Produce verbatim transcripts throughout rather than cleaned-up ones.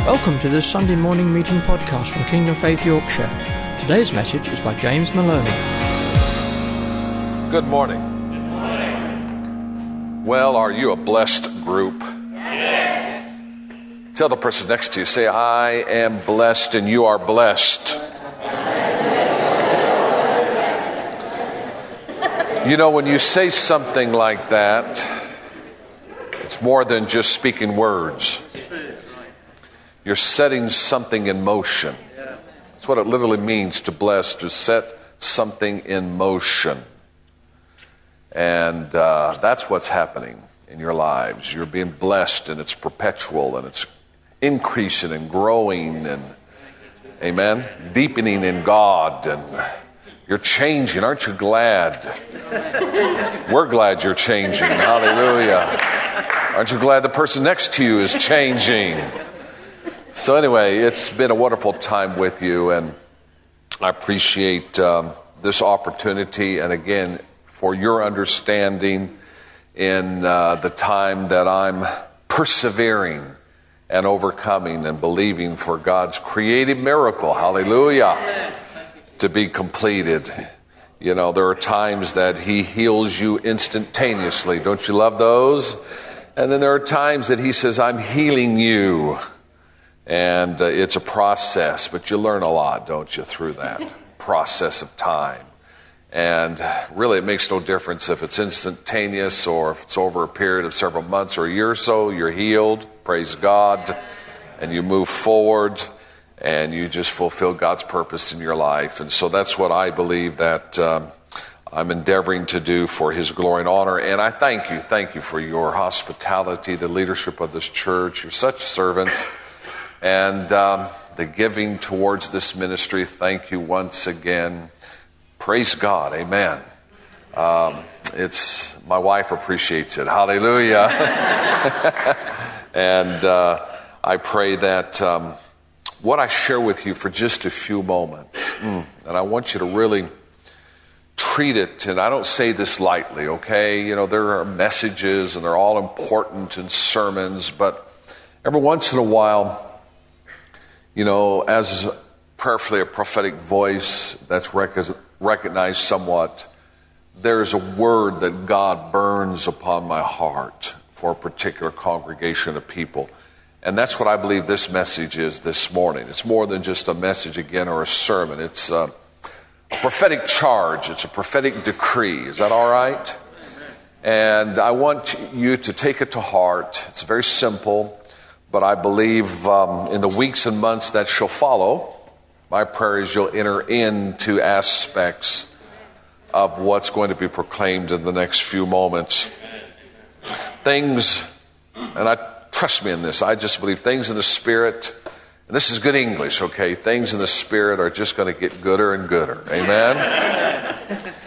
Welcome to this Sunday morning meeting podcast from Kingdom Faith Yorkshire. Today's message is by James Maloney. Good morning. Good morning. Well, are you a blessed group? Yes. Tell the person next to you, say, I am blessed and you are blessed. You know, when you say something like that, it's more than just speaking words. You're setting something in motion. That's what it literally means to bless, to set something in motion. And uh, that's what's happening in your lives. You're being blessed, and it's perpetual, and it's increasing and growing, and, amen, deepening in God, and you're changing. Aren't you glad? We're glad you're changing. Hallelujah. Aren't you glad the person next to you is changing? So anyway, it's been a wonderful time with you, and I appreciate um, this opportunity, and again, for your understanding in uh, the time that I'm persevering and overcoming and believing for God's creative miracle, hallelujah, to be completed. You know, there are times that He heals you instantaneously. Don't you love those? And then there are times that He says, I'm healing you. And uh, it's a process, but you learn a lot, don't you, through that process of time. And really it makes no difference if it's instantaneous or if it's over a period of several months or a year or so. You're healed, praise God, and you move forward and you just fulfill God's purpose in your life. And so that's what I believe that um, I'm endeavoring to do for His glory and honor. And I thank you, thank you for your hospitality, the leadership of this church. You're such servants. And um, the giving towards this ministry, thank you once again. Praise God, amen. Um, it's my wife appreciates it, hallelujah. And uh, I pray that um, what I share with you for just a few moments, mm, and I want you to really treat it, and I don't say this lightly, okay? You know, there are messages, and they're all important in sermons, but every once in a while, you know, as prayerfully a prophetic voice that's rec- recognized somewhat, there's a word that God burns upon my heart for a particular congregation of people. And that's what I believe this message is this morning. It's more than just a message again or a sermon. It's a, a prophetic charge. It's a prophetic decree. Is that all right? And I want you to take it to heart. It's very simple. But I believe um, in the weeks and months that shall follow, my prayer is you'll enter into aspects of what's going to be proclaimed in the next few moments. Things, and I trust me in this, I just believe things in the Spirit, and this is good English, okay? Things in the Spirit are just going to get gooder and gooder. Amen?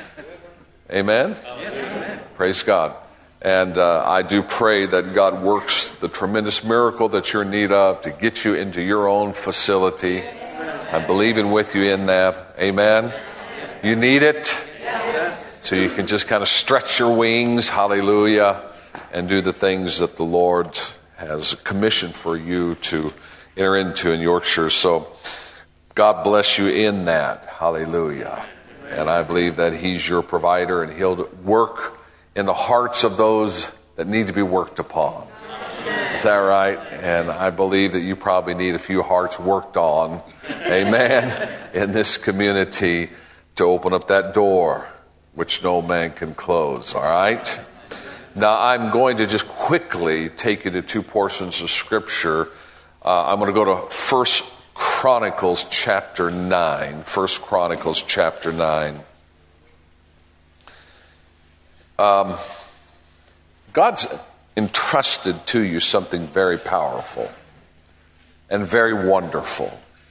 Amen? Amen? Praise God. And uh, I do pray that God works the tremendous miracle that you're in need of to get you into your own facility. I'm believing with you in that. Amen. You need it so you can just kind of stretch your wings, hallelujah, and do the things that the Lord has commissioned for you to enter into in Yorkshire. So God bless you in that. Hallelujah. And I believe that He's your provider, and He'll work in the hearts of those that need to be worked upon. Is that right? And I believe that you probably need a few hearts worked on, amen, in this community to open up that door which no man can close, all right? Now, I'm going to just quickly take you to two portions of Scripture. Uh, I'm going to go to First Chronicles chapter nine. First Chronicles chapter nine. Um, God's entrusted to you something very powerful and very wonderful.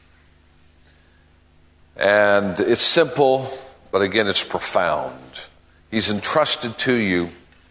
And it's simple, but again, it's profound. He's entrusted to you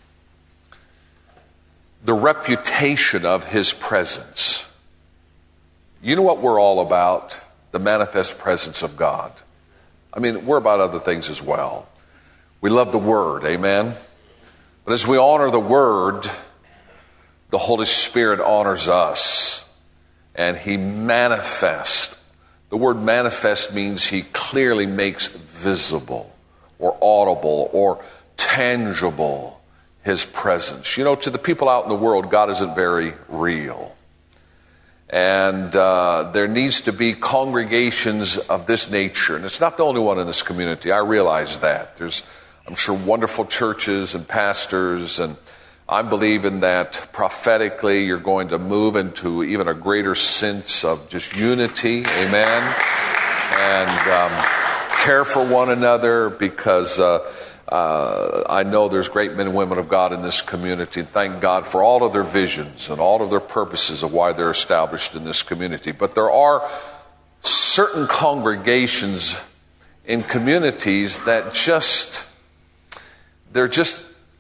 the reputation of His presence. You know what we're all about? The manifest presence of God. I mean, we're about other things as well. We love the Word, amen? But as we honor the Word, the Holy Spirit honors us. and he manifests. The word manifest means he clearly makes visible or audible or tangible his presence. You know, to the people out in the world, God isn't very real. And uh, there needs to be congregations of this nature. And it's not the only one in this community. I realize that. There's, I'm sure, wonderful churches and pastors, and I'm believing that prophetically you're going to move into even a greater sense of just unity, amen, and um, care for one another, because uh, uh, I know there's great men and women of God in this community, and thank God for all of their visions and all of their purposes of why they're established in this community. But there are certain congregations in communities that just, they're just,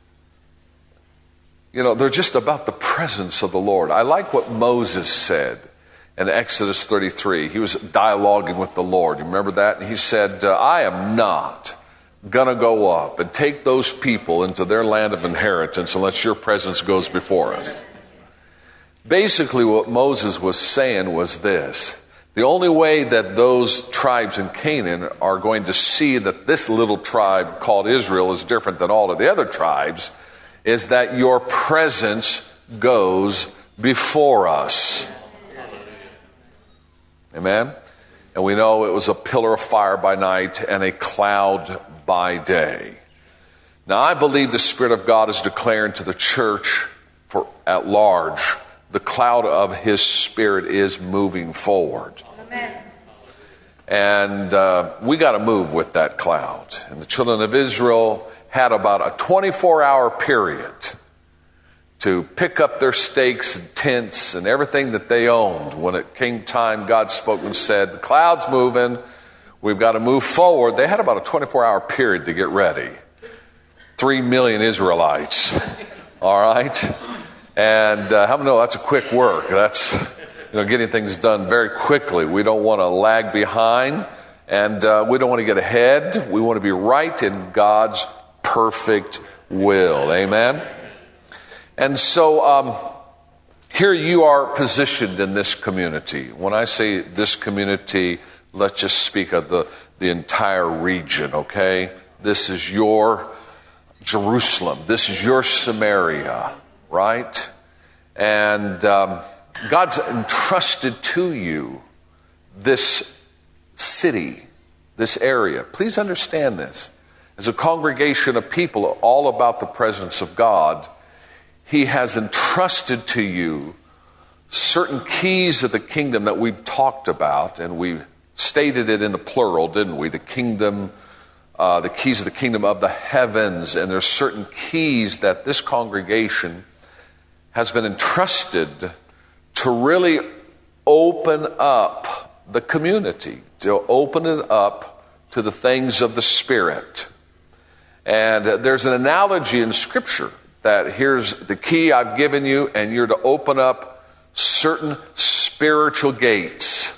You know, they're just about the presence of the Lord. I like what Moses said in Exodus thirty-three. He was dialoguing with the Lord. You remember that? And he said, uh, I am not going to go up and take those people into their land of inheritance unless your presence goes before us. Basically, what Moses was saying was this. The only way that those tribes in Canaan are going to see that this little tribe called Israel is different than all of the other tribes is that your presence goes before us. Amen? And we know it was a pillar of fire by night and a cloud by day. Now, I believe the Spirit of God is declaring to the church for at large, the cloud of His Spirit is moving forward. Amen. And uh, we got to move with that cloud. And the children of Israel had about a twenty-four hour period to pick up their stakes and tents and everything that they owned. When it came time, God spoke and said, the cloud's moving, we've got to move forward. They had about a twenty-four hour period to get ready. Three million Israelites. All right? And uh, how many know that's a quick work? That's, you know, getting things done very quickly. We don't want to lag behind, and uh, we don't want to get ahead. We want to be right in God's perfect will. Amen? And so um, here you are positioned in this community. When I say this community, let's just speak of the, the entire region, okay? This is your Jerusalem. This is your Samaria, right? And um, God's entrusted to you this city, this area. Please understand this. As a congregation of people all about the presence of God, He has entrusted to you certain keys of the kingdom that we've talked about, and we stated it in the plural, didn't we? The kingdom, uh, the keys of the kingdom of the heavens, and there's certain keys that this congregation has been entrusted to really open up the community, to open it up to the things of the Spirit. And there's an analogy in Scripture that here's the key I've given you, and you're to open up certain spiritual gates,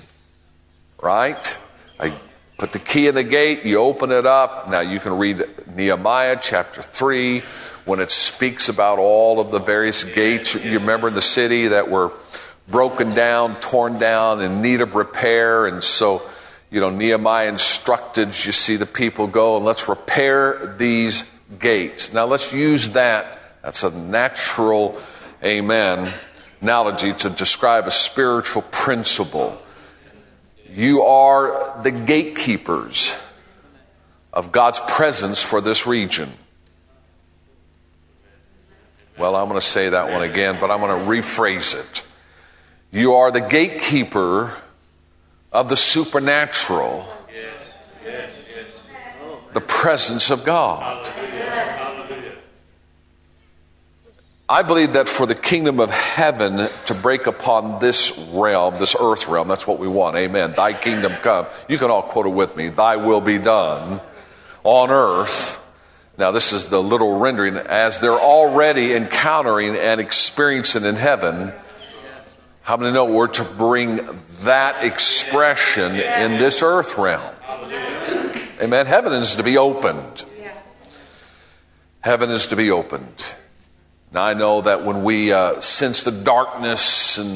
right? I put the key in the gate, you open it up. Now you can read Nehemiah chapter three when it speaks about all of the various gates. You remember in the city that were broken down, torn down, in need of repair. And so, you know, Nehemiah instructed, you see the people go, and let's repair these gates. Now let's use that. That's a natural, amen, analogy to describe a spiritual principle. You are the gatekeepers of God's presence for this region. Well, I'm going to say that one again, but I'm going to rephrase it. You are the gatekeeper of the supernatural, the presence of God. I believe that for the kingdom of heaven to break upon this realm, this earth realm, that's what we want. Amen. Thy kingdom come. You can all quote it with me. Thy will be done on earth. Now, this is the little rendering. As they're already encountering and experiencing in heaven, how many know we're to bring that expression in this earth realm? Amen. Heaven is to be opened. Heaven is to be opened. Now, I know that when we uh, sense the darkness and,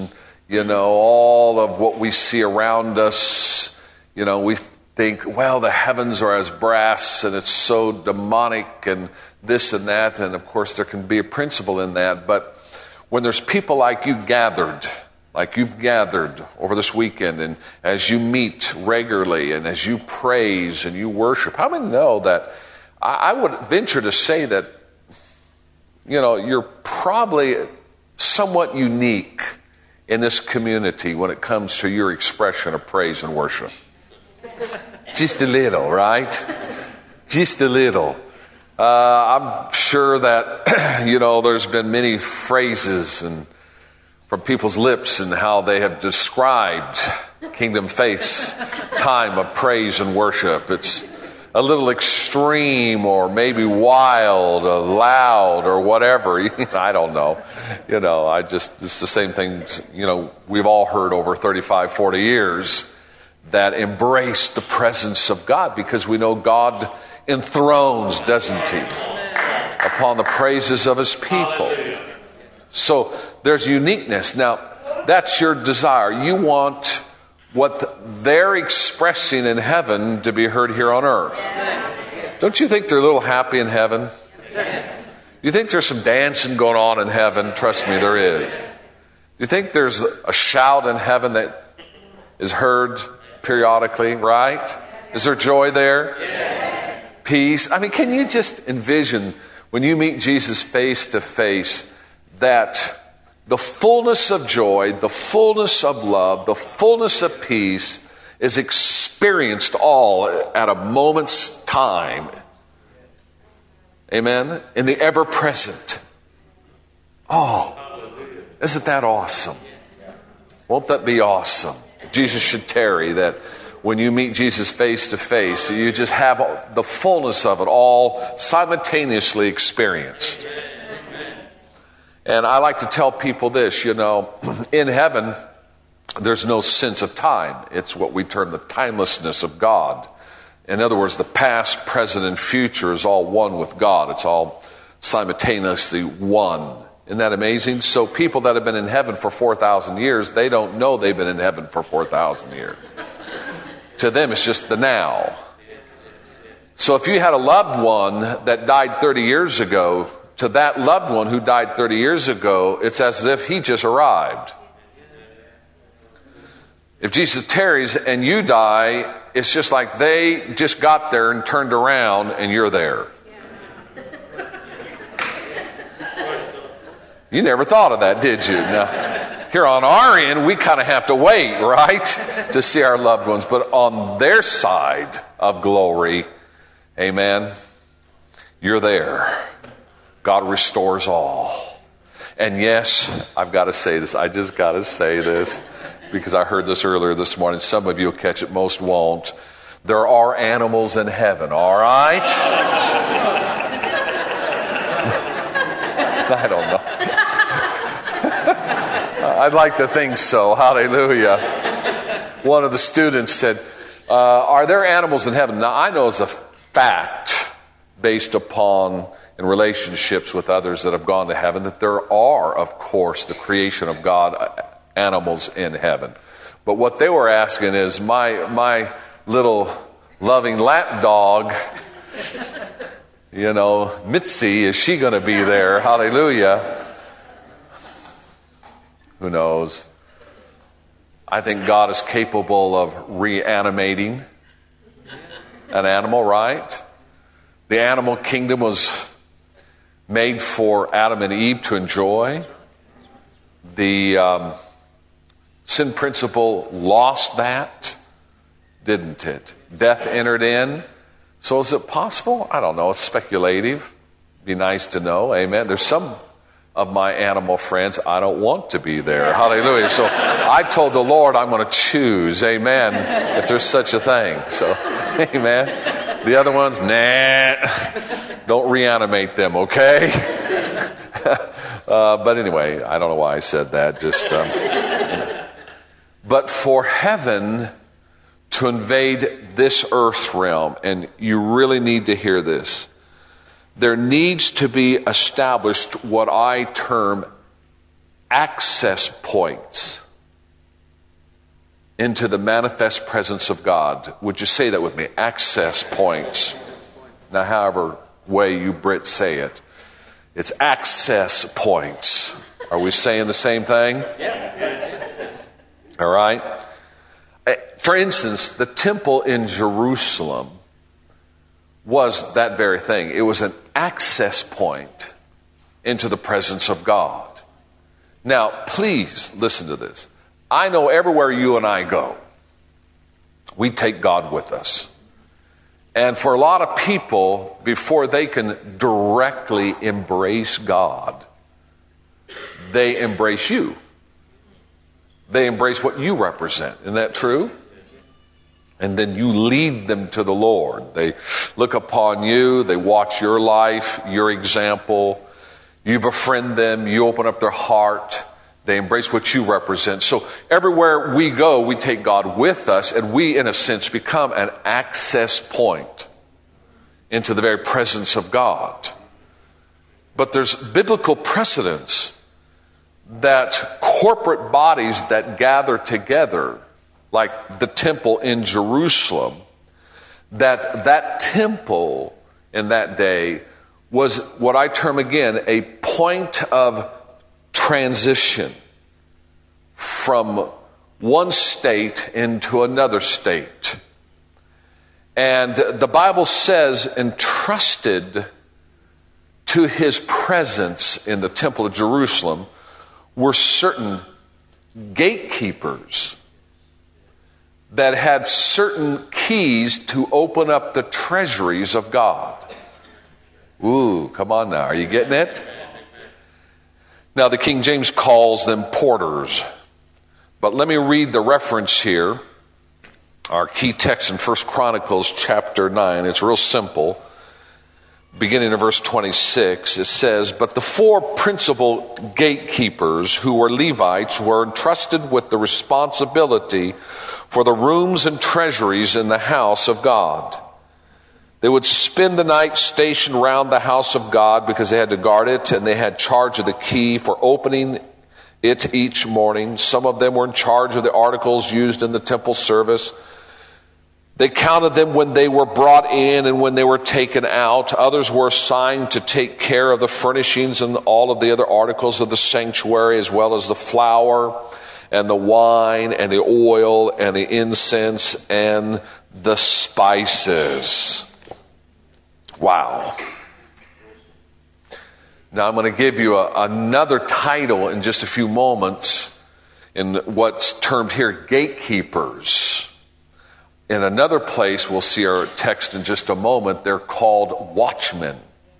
You know, all of what we see around us, you know, we think, well, the heavens are as brass and it's so demonic and this and that. And of course, there can be a principle in that. But when there's people like you gathered, like you've gathered over this weekend, and as you meet regularly and as you praise and you worship, how many know that I would venture to say that, you know, you're probably somewhat unique in this community when it comes to your expression of praise and worship. Just a little, right? Just a little. Uh, I'm sure that, you know, there's been many phrases and from people's lips and how they have described Kingdom Faith's time of praise and worship. It's a little extreme or maybe wild or loud or whatever. I don't know. You know, I just, it's the same things, you know, we've all heard over thirty-five, forty years that embrace the presence of God, because we know God enthrones, doesn't he, upon the praises of his people. So there's uniqueness. Now, that's your desire. You want what they're expressing in heaven to be heard here on earth. Don't you think they're a little happy in heaven? You think there's some dancing going on in heaven? Trust me, there is. You think there's a shout in heaven that is heard periodically, right? Is there joy there? Peace? I mean, can you just envision when you meet Jesus face to face that the fullness of joy, the fullness of love, the fullness of peace is experienced all at a moment's time. Amen? In the ever-present. Oh, isn't that awesome? Won't that be awesome? Jesus should tarry, that when you meet Jesus face to face, you just have the fullness of it all simultaneously experienced. And I like to tell people this, you know, in heaven, there's no sense of time. It's what we term the timelessness of God. In other words, the past, present, and future is all one with God. It's all simultaneously one. Isn't that amazing? So people that have been in heaven for four thousand years, they don't know they've been in heaven for four thousand years. To them, it's just the now. So if you had a loved one that died thirty years ago, to that loved one who died thirty years ago, it's as if he just arrived. If Jesus tarries and you die, it's just like they just got there and turned around and you're there. You never thought of that, did you? Now, here on our end, we kind of have to wait, right, to see our loved ones. But on their side of glory, amen, you're there. God restores all. And yes, I've got to say this. I just got to say this because I heard this earlier this morning. Some of you will catch it, most won't. There are animals in heaven, all right? I don't know. I'd like to think so. Hallelujah. One of the students said, uh, are there animals in heaven? Now, I know as a fact, based upon in relationships with others that have gone to heaven, that there are, of course, the creation of God, animals in heaven. But what they were asking is, my my little loving lap dog, you know, Mitzi, is she going to be there? Hallelujah. Who knows? I think God is capable of reanimating an animal, right? The animal kingdom was made for Adam and Eve to enjoy. The um, sin principle lost that, didn't it? Death entered in. So is it possible? I don't know. It's speculative. Be nice to know. Amen. There's some of my animal friends, I don't want to be there. Hallelujah. So I told the Lord I'm going to choose. Amen. If there's such a thing. So, amen. The other ones, nah. Don't reanimate them, okay? uh, but anyway, I don't know why I said that. Just, um, but for heaven to invade this earth realm, and you really need to hear this, there needs to be established what I term access points. into the manifest presence of God. Would you say that with me? Access points. Now, however way you Brits say it, it's access points. Are we saying the same thing? All right. For instance, the temple in Jerusalem was that very thing. It was an access point into the presence of God. Now, please listen to this. I know everywhere you and I go, we take God with us. And for a lot of people, before they can directly embrace God, they embrace you. They embrace what you represent. Isn't that true? And then you lead them to the Lord. They look upon you. They watch your life, your example. You befriend them. You open up their heart. They embrace what you represent. So everywhere we go, we take God with us, and we, in a sense, become an access point into the very presence of God. But there's biblical precedence that corporate bodies that gather together, like the temple in Jerusalem, that that temple in that day was what I term again a point of transition from one state into another state. And the Bible says entrusted to his presence in the temple of Jerusalem were certain gatekeepers that had certain keys to open up the treasuries of God. Ooh, come on now. Are you getting it? Now, the King James calls them porters. But let me read the reference here. Our key text in First Chronicles chapter nine. It's real simple. Beginning in verse twenty-six, it says, "But the four principal gatekeepers who were Levites were entrusted with the responsibility for the rooms and treasuries in the house of God. They would spend the night stationed round the house of God because they had to guard it, and they had charge of the key for opening it each morning. Some of them were in charge of the articles used in the temple service. They counted them when they were brought in and when they were taken out. Others were assigned to take care of the furnishings and all of the other articles of the sanctuary, as well as the flour and the wine and the oil and the incense and the spices." Wow. Now I'm going to give you a, another title in just a few moments in what's termed here gatekeepers. In another place, we'll see our text in just a moment, they're called watchmen.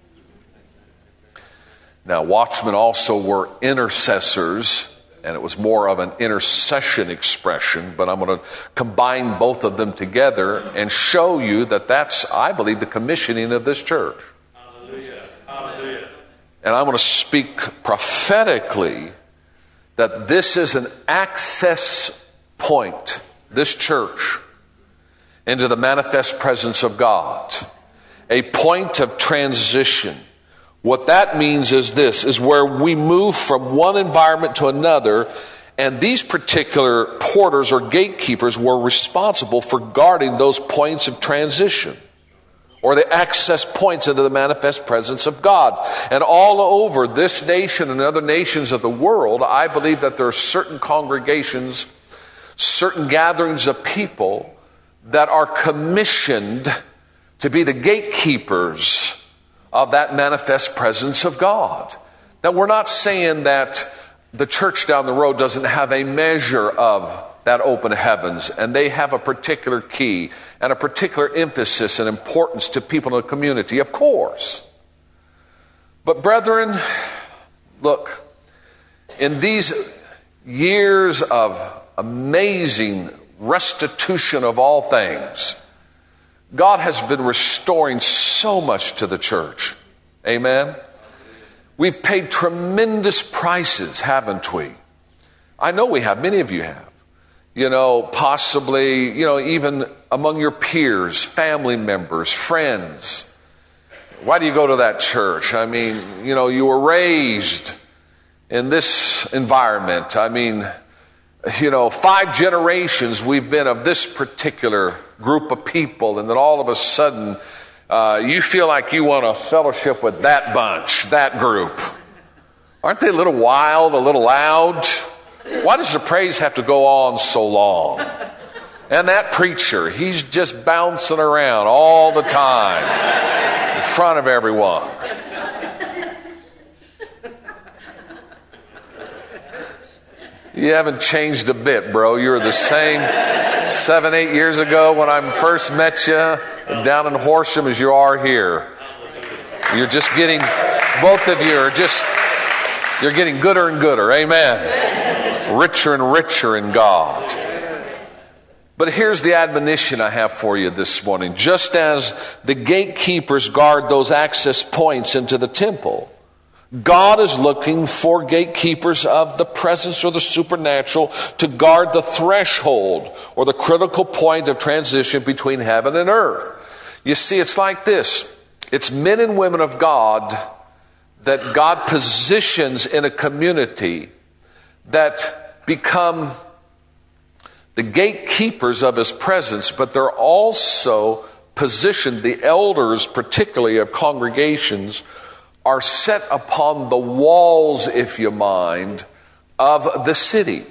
Now, watchmen also were intercessors, and it was more of an intercession expression, but I'm going to combine both of them together and show you that that's, I believe, the commissioning of this church. Hallelujah. Hallelujah. And I'm going to speak prophetically that this is an access point, this church, into the manifest presence of God. A point of transition. What that means is this, is where we move from one environment to another, and these particular porters or gatekeepers were responsible for guarding those points of transition, or the access points into the manifest presence of God. And all over this nation and other nations of the world, I believe that there are certain congregations, certain gatherings of people that are commissioned to be the gatekeepers of that manifest presence of God. Now, we're not saying that the church down the road doesn't have a measure of that open heavens, and they have a particular key and a particular emphasis and importance to people in the community, of course. But brethren, look, in these years of amazing restitution of all things, God has been restoring so much to the church. Amen? We've paid tremendous prices, haven't we? I know we have. Many of you have. You know, possibly, you know, even among your peers, family members, friends. Why do you go to that church? I mean, you know, you were raised in this environment. I mean, you know, five generations we've been of this particular group of people, and then all of a sudden uh, you feel like you want to fellowship with that bunch, that group. Aren't they a little wild, a little loud? Why does the praise have to go on so long? And that preacher, he's just bouncing around all the time in front of everyone. You haven't changed a bit, bro. You're the same seven, eight years ago when I first met you down in Horsham as you are here. You're just getting, both of you are just, you're getting gooder and gooder. Amen. Richer and richer in God. But here's the admonition I have for you this morning. Just as the gatekeepers guard those access points into the temple, God is looking for gatekeepers of the presence or the supernatural to guard the threshold or the critical point of transition between heaven and earth. You see, it's like this. It's men and women of God that God positions in a community that become the gatekeepers of His presence, but they're also positioned, the elders particularly of congregations, are set upon the walls, if you mind, of the city.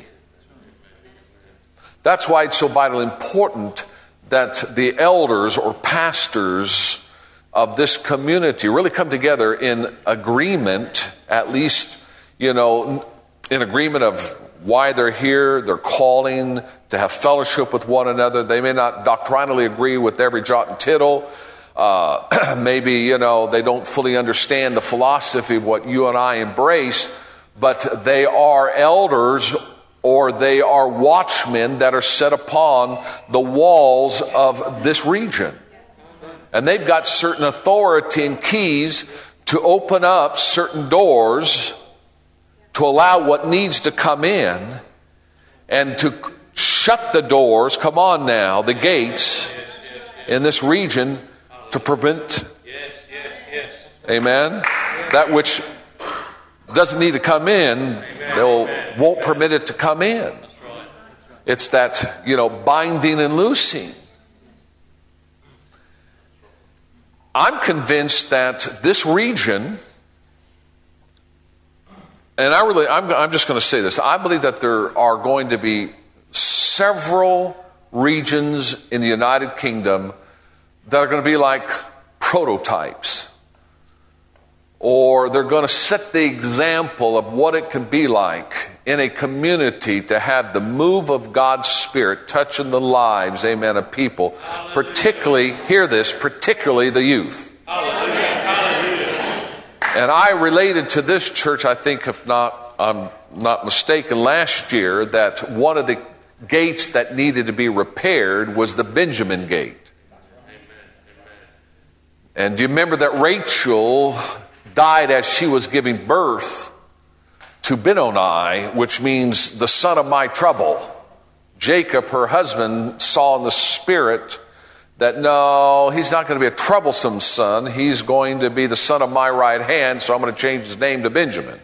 That's why it's so vitally important that the elders or pastors of this community really come together in agreement, at least, you know, in agreement of why they're here, their calling, to have fellowship with one another. They may not doctrinally agree with every jot and tittle. Uh, maybe, you know, they don't fully understand the philosophy of what you and I embrace, but they are elders or they are watchmen that are set upon the walls of this region. And they've got certain authority and keys to open up certain doors to allow what needs to come in and to shut the doors, come on now, the gates in this region to prevent, amen, that which doesn't need to come in, they'll won't permit it to come in. It's that, you know, binding and loosing. I'm convinced that this region, and I really, I'm, I'm just going to say this, I believe that there are going to be several regions in the United Kingdom that are going to be like prototypes, or they're going to set the example of what it can be like in a community to have the move of God's Spirit touching the lives, amen, of people, particularly, hear this, particularly the youth. Hallelujah. Hallelujah. And I related to this church, I think, if not, I'm not mistaken, last year, that one of the gates that needed to be repaired was the Benjamin Gate. And do you remember that Rachel died as she was giving birth to Benoni, which means the son of my trouble? Jacob, her husband, saw in the spirit that no, he's not going to be a troublesome son. He's going to be the son of my right hand, so I'm going to change his name to Benjamin.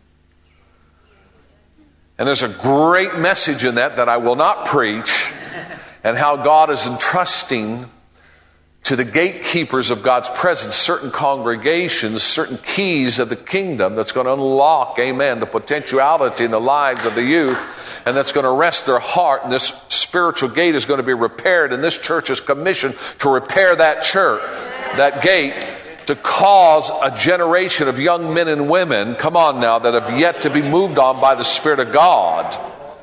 And there's a great message in that that I will not preach, and how God is entrusting to the gatekeepers of God's presence certain congregations, certain keys of the kingdom that's going to unlock, amen, the potentiality in the lives of the youth, and that's going to rest their heart. And this spiritual gate is going to be repaired, and this church is commissioned to repair that church, that gate, to cause a generation of young men and women, come on now, that have yet to be moved on by the Spirit of God.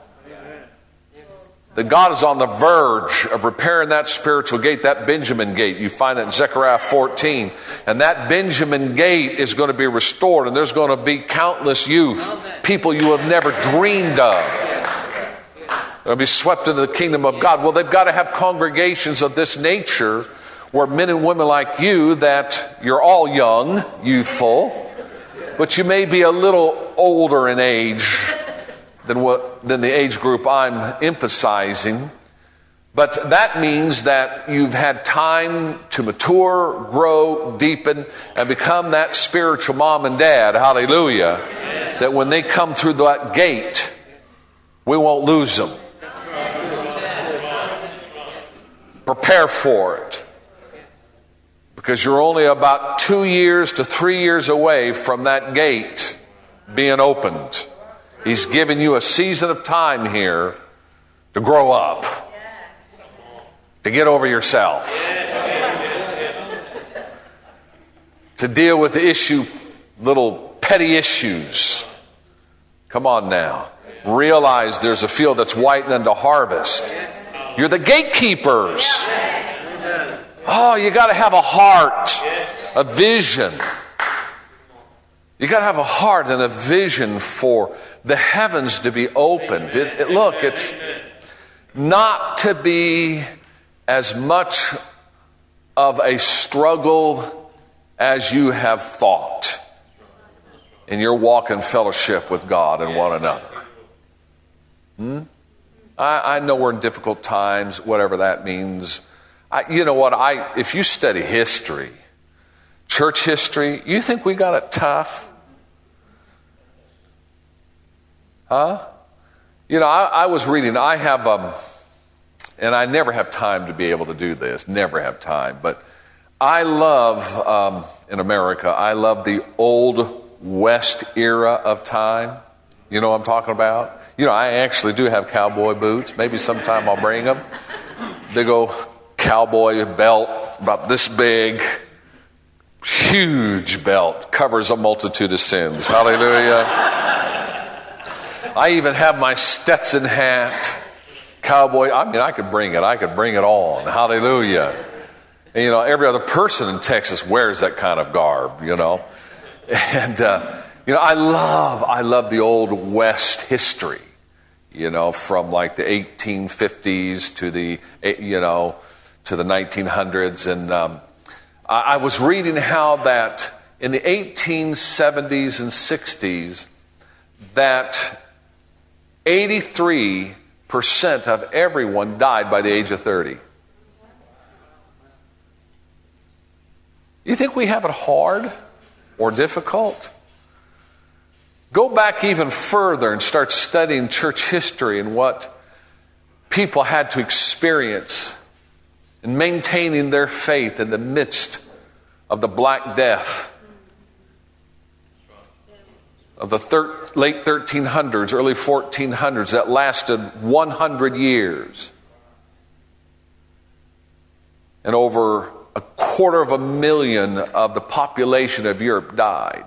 That God is on the verge of repairing that spiritual gate, that Benjamin Gate. You find that in Zechariah fourteen. And that Benjamin Gate is going to be restored, and there's going to be countless youth, people you have never dreamed of. They'll be swept into the kingdom of God. Well, they've got to have congregations of this nature where men and women like you, that you're all young, youthful, but you may be a little older in age than what than the age group I'm emphasizing. But that means that you've had time to mature, grow, deepen, and become that spiritual mom and dad, hallelujah, that when they come through that gate, we won't lose them. Prepare for it. Because you're only about two years to three years away from that gate being opened. He's given you a season of time here to grow up, to get over yourself, to deal with the issue, little petty issues. Come on now. Realize there's a field that's whitened unto harvest. You're the gatekeepers. Oh, you got to have a heart, a vision. You got to have a heart and a vision for the heavens to be opened. It, it, look, it's not to be as much of a struggle as you have thought in your walk in fellowship with God and one another. Hmm? I, I know we're in difficult times, whatever that means. I, you know what? I if you study history, church history, you think we got it tough? Huh? You know, I, I was reading, I have, um, and I never have time to be able to do this, never have time, but I love, um, in America, I love the old West era of time. You know what I'm talking about? You know, I actually do have cowboy boots. Maybe sometime I'll bring them. They go cowboy belt, about this big, huge belt, covers a multitude of sins. Hallelujah. I even have my Stetson hat, cowboy. I mean, I could bring it. I could bring it on. Hallelujah. And, you know, every other person in Texas wears that kind of garb, you know. And, uh, you know, I love, I love the old West history, you know, from like the eighteen fifties to the, you know, to the nineteen hundreds. And um, I, I was reading how that in the eighteen seventies and sixties, that eighty-three percent of everyone died by the age of thirty. You think we have it hard or difficult? Go back even further and start studying church history and what people had to experience in maintaining their faith in the midst of the Black Death of the thir- late thirteen hundreds, early fourteen hundreds that lasted one hundred years. And over a quarter of a million of the population of Europe died.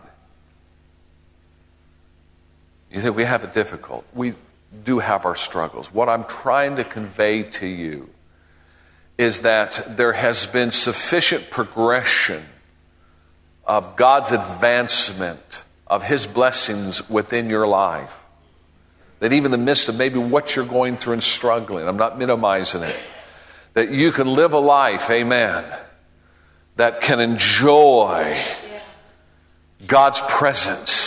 You think we have it difficult? We do have our struggles. What I'm trying to convey to you is that there has been sufficient progression of God's advancement, of His blessings within your life, that even in the midst of maybe what you're going through and struggling, I'm not minimizing it, that you can live a life, amen, that can enjoy God's presence.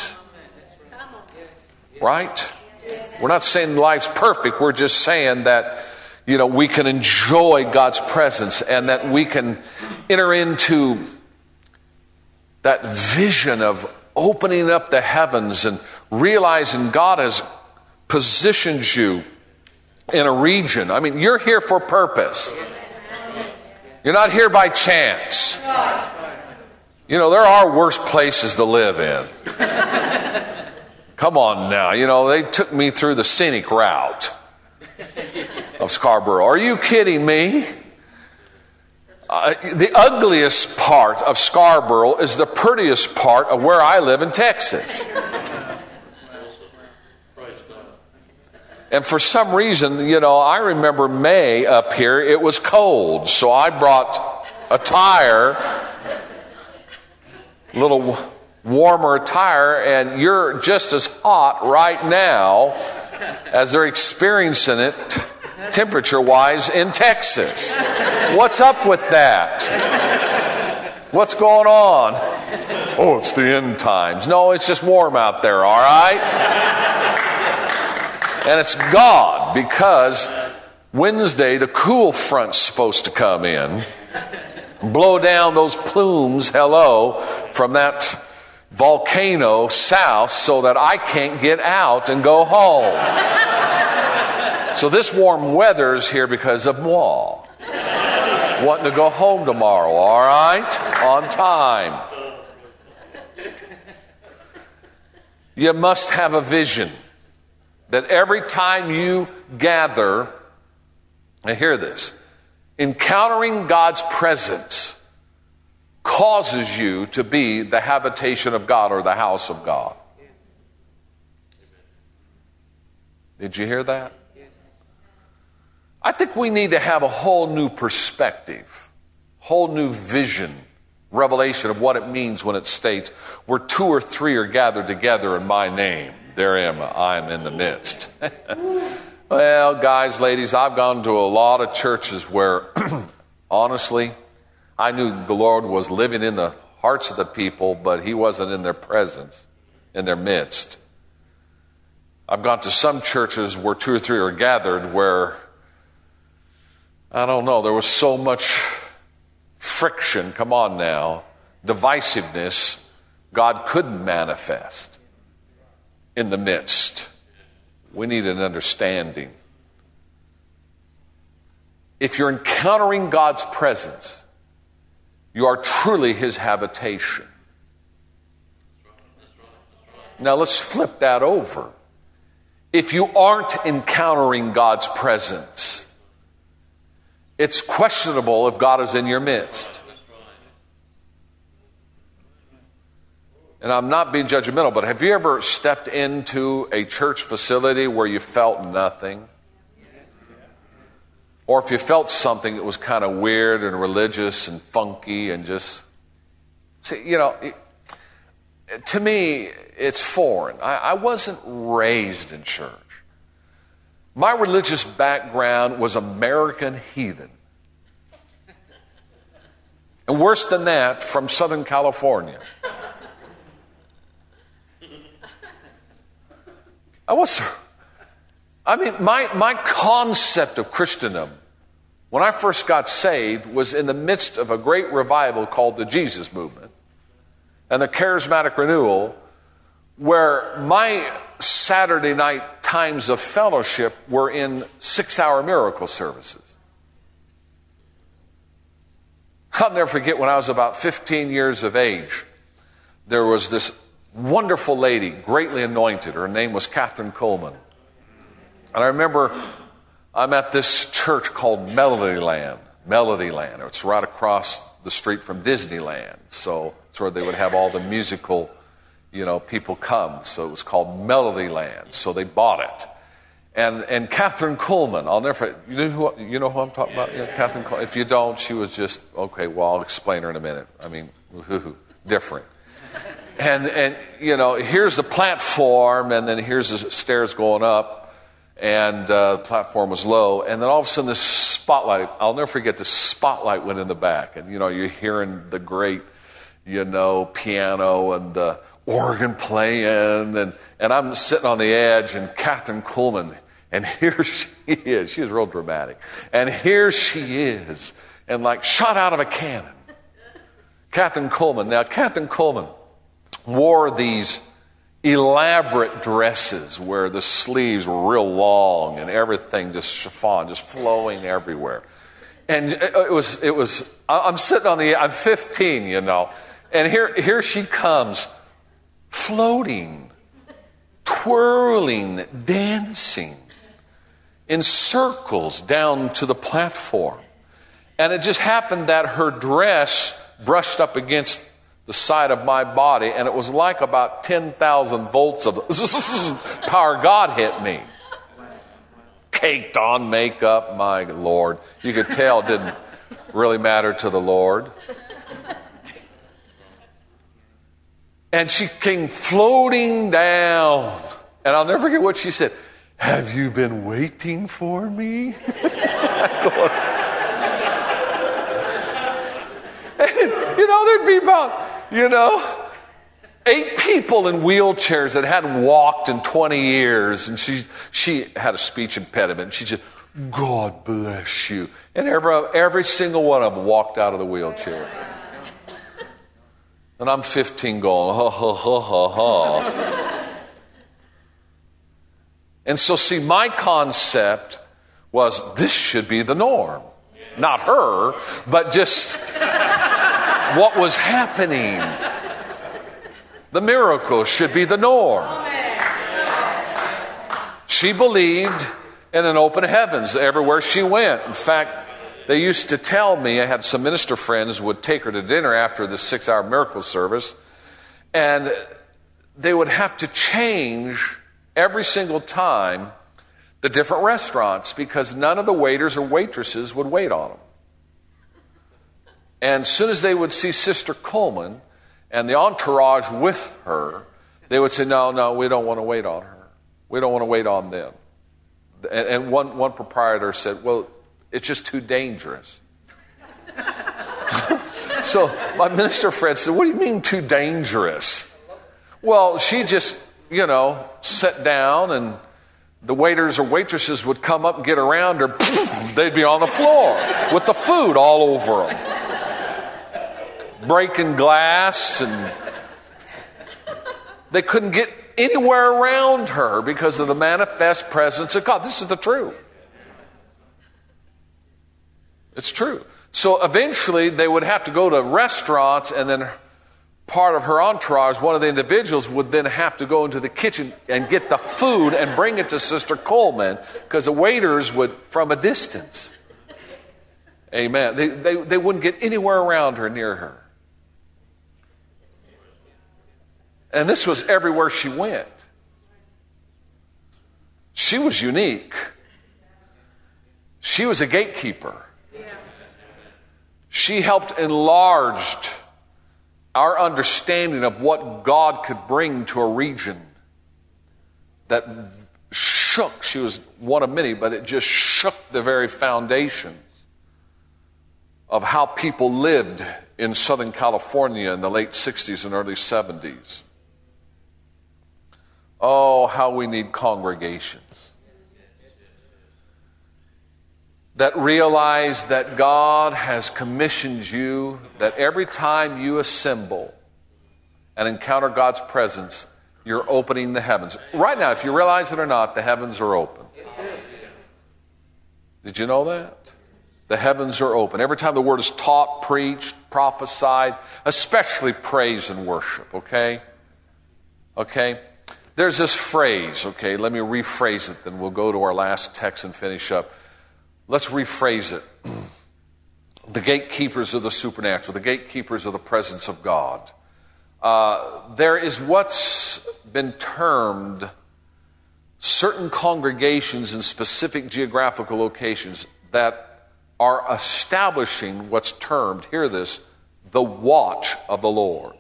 Right? We're not saying life's perfect. We're just saying that, you know, we can enjoy God's presence and that we can enter into that vision of opening up the heavens and realizing God has positioned you in a region. I mean, you're here for purpose. You're not here by chance. You know, there are worse places to live in. Come on now. You know, they took me through the scenic route of Scarborough. Are you kidding me? Uh, the ugliest part of Scarborough is the prettiest part of where I live in Texas. And for some reason, you know, I remember May up here, it was cold. So I brought a tire, a little warmer attire, and you're just as hot right now as they're experiencing it temperature-wise in Texas. What's up with that? What's going on? Oh, it's the end times. No, it's just warm out there, all right? And it's God, because Wednesday the cool front's supposed to come in, blow down those plumes, hello, from that volcano south so that I can't get out and go home. So this warm weather is here because of moi. Wanting to go home tomorrow, all right? On time. You must have a vision that every time you gather, and hear this, encountering God's presence causes you to be the habitation of God or the house of God. Did you hear that? I think we need to have a whole new perspective, whole new vision, revelation of what it means when it states, where two or three are gathered together in my name, there am I am in the midst. Well, guys, ladies, I've gone to a lot of churches where, honestly, I knew the Lord was living in the hearts of the people, but he wasn't in their presence, in their midst. I've gone to some churches where two or three are gathered where, I don't know, there was so much friction, come on now, divisiveness, God couldn't manifest in the midst. We need an understanding. If you're encountering God's presence, you are truly his habitation. Now let's flip that over. If you aren't encountering God's presence, it's questionable if God is in your midst. And I'm not being judgmental, but have you ever stepped into a church facility where you felt nothing? Or if you felt something that was kind of weird and religious and funky and just... See, you know, it, to me, it's foreign. I, I wasn't raised in church. My religious background was American heathen. And worse than that, from Southern California. I was, I mean, my, my concept of Christendom, when I first got saved, was in the midst of a great revival called the Jesus Movement and the Charismatic Renewal, where my Saturday night times of fellowship were in six-hour miracle services. I'll never forget when I was about fifteen years of age, there was this wonderful lady, greatly anointed. Her name was Catherine Coleman. And I remember I'm at this church called Melodyland. Melodyland. It's right across the street from Disneyland. So it's where they would have all the musical, you know, people come. So it was called Melodyland. So they bought it. And and Catherine Coleman, I'll never forget. You know who, you know who I'm talking about? Yeah, Catherine Coleman. If you don't, she was just, okay, well, I'll explain her in a minute. I mean, different. And, and you know, here's the platform, and then here's the stairs going up, and uh, the platform was low. And then all of a sudden, this spotlight, I'll never forget, this spotlight went in the back. And, you know, you're hearing the great, you know, piano and the organ playing. And, and I'm sitting on the edge, and Catherine Coleman, and here she is. She was real dramatic. And here she is, and like shot out of a cannon. Catherine Coleman. Now, Catherine Coleman wore these elaborate dresses where the sleeves were real long and everything just chiffon, just flowing everywhere. And it was, it was, I'm sitting on the, I'm fifteen, you know, and here, here she comes floating, twirling, dancing in circles down to the platform. And it just happened that her dress brushed up against the side of my body, and it was like about ten thousand volts of power God hit me. Caked on makeup, my Lord. You could tell it didn't really matter to the Lord. And she came floating down, and I'll never forget what she said. Have you been waiting for me? And, you know, there'd be about, you know, eight people in wheelchairs that hadn't walked in twenty years. And she she had a speech impediment. And she just, God bless you. And every, every single one of them walked out of the wheelchair. And I'm fifteen going, ha, ha, ha, ha, ha. And so, see, my concept was this should be the norm. Not her, but just what was happening. The miracle should be the norm. She believed in an open heavens everywhere she went. In fact, they used to tell me, I had some minister friends would take her to dinner after the six-hour miracle service, and they would have to change every single time the different restaurants because none of the waiters or waitresses would wait on them. And as soon as they would see Sister Coleman and the entourage with her, they would say, no, no, we don't want to wait on her. We don't want to wait on them. And, and one, one proprietor said, well, it's just too dangerous. So my minister friend said, what do you mean too dangerous? Well, she just, you know, sat down and the waiters or waitresses would come up and get around her. They'd be on the floor with the food all over them. Breaking glass, and they couldn't get anywhere around her because of the manifest presence of God. This is the truth. It's true. So eventually they would have to go to restaurants, and then part of her entourage, one of the individuals, would then have to go into the kitchen and get the food and bring it to Sister Coleman because the waiters would, from a distance. Amen. They, they, they wouldn't get anywhere around her, near her. And this was everywhere she went. She was unique. She was a gatekeeper. She helped enlarge our understanding of what God could bring to a region that shook. She was one of many, but it just shook the very foundations of how people lived in Southern California in the late sixties and early seventies. Oh, how we need congregations that realize that God has commissioned you, that every time you assemble and encounter God's presence, you're opening the heavens. Right now, if you realize it or not, the heavens are open. Did you know that? The heavens are open. Every time the word is taught, preached, prophesied, especially praise and worship, okay? Okay? There's this phrase, okay? Let me rephrase it, then we'll go to our last text and finish up. Let's rephrase it. The gatekeepers of the supernatural, the gatekeepers of the presence of God. Uh, there is what's been termed certain congregations in specific geographical locations that are establishing what's termed, hear this, the watch of the Lord.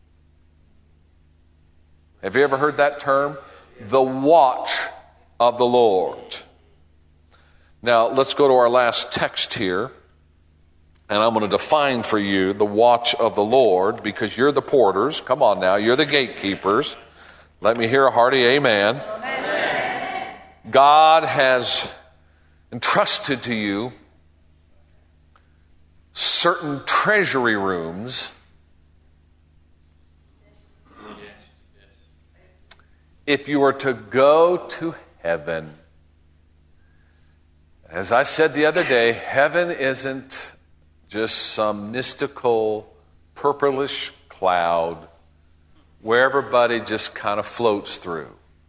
Have you ever heard that term? The watch of the Lord. Now, let's go to our last text here. And I'm going to define for you the watch of the Lord, because you're the porters. Come on now, you're the gatekeepers. Let me hear a hearty amen. Amen. God has entrusted to you certain treasury rooms. If you were to go to heaven, as I said the other day, heaven isn't just some mystical, purplish cloud where everybody just kind of floats through.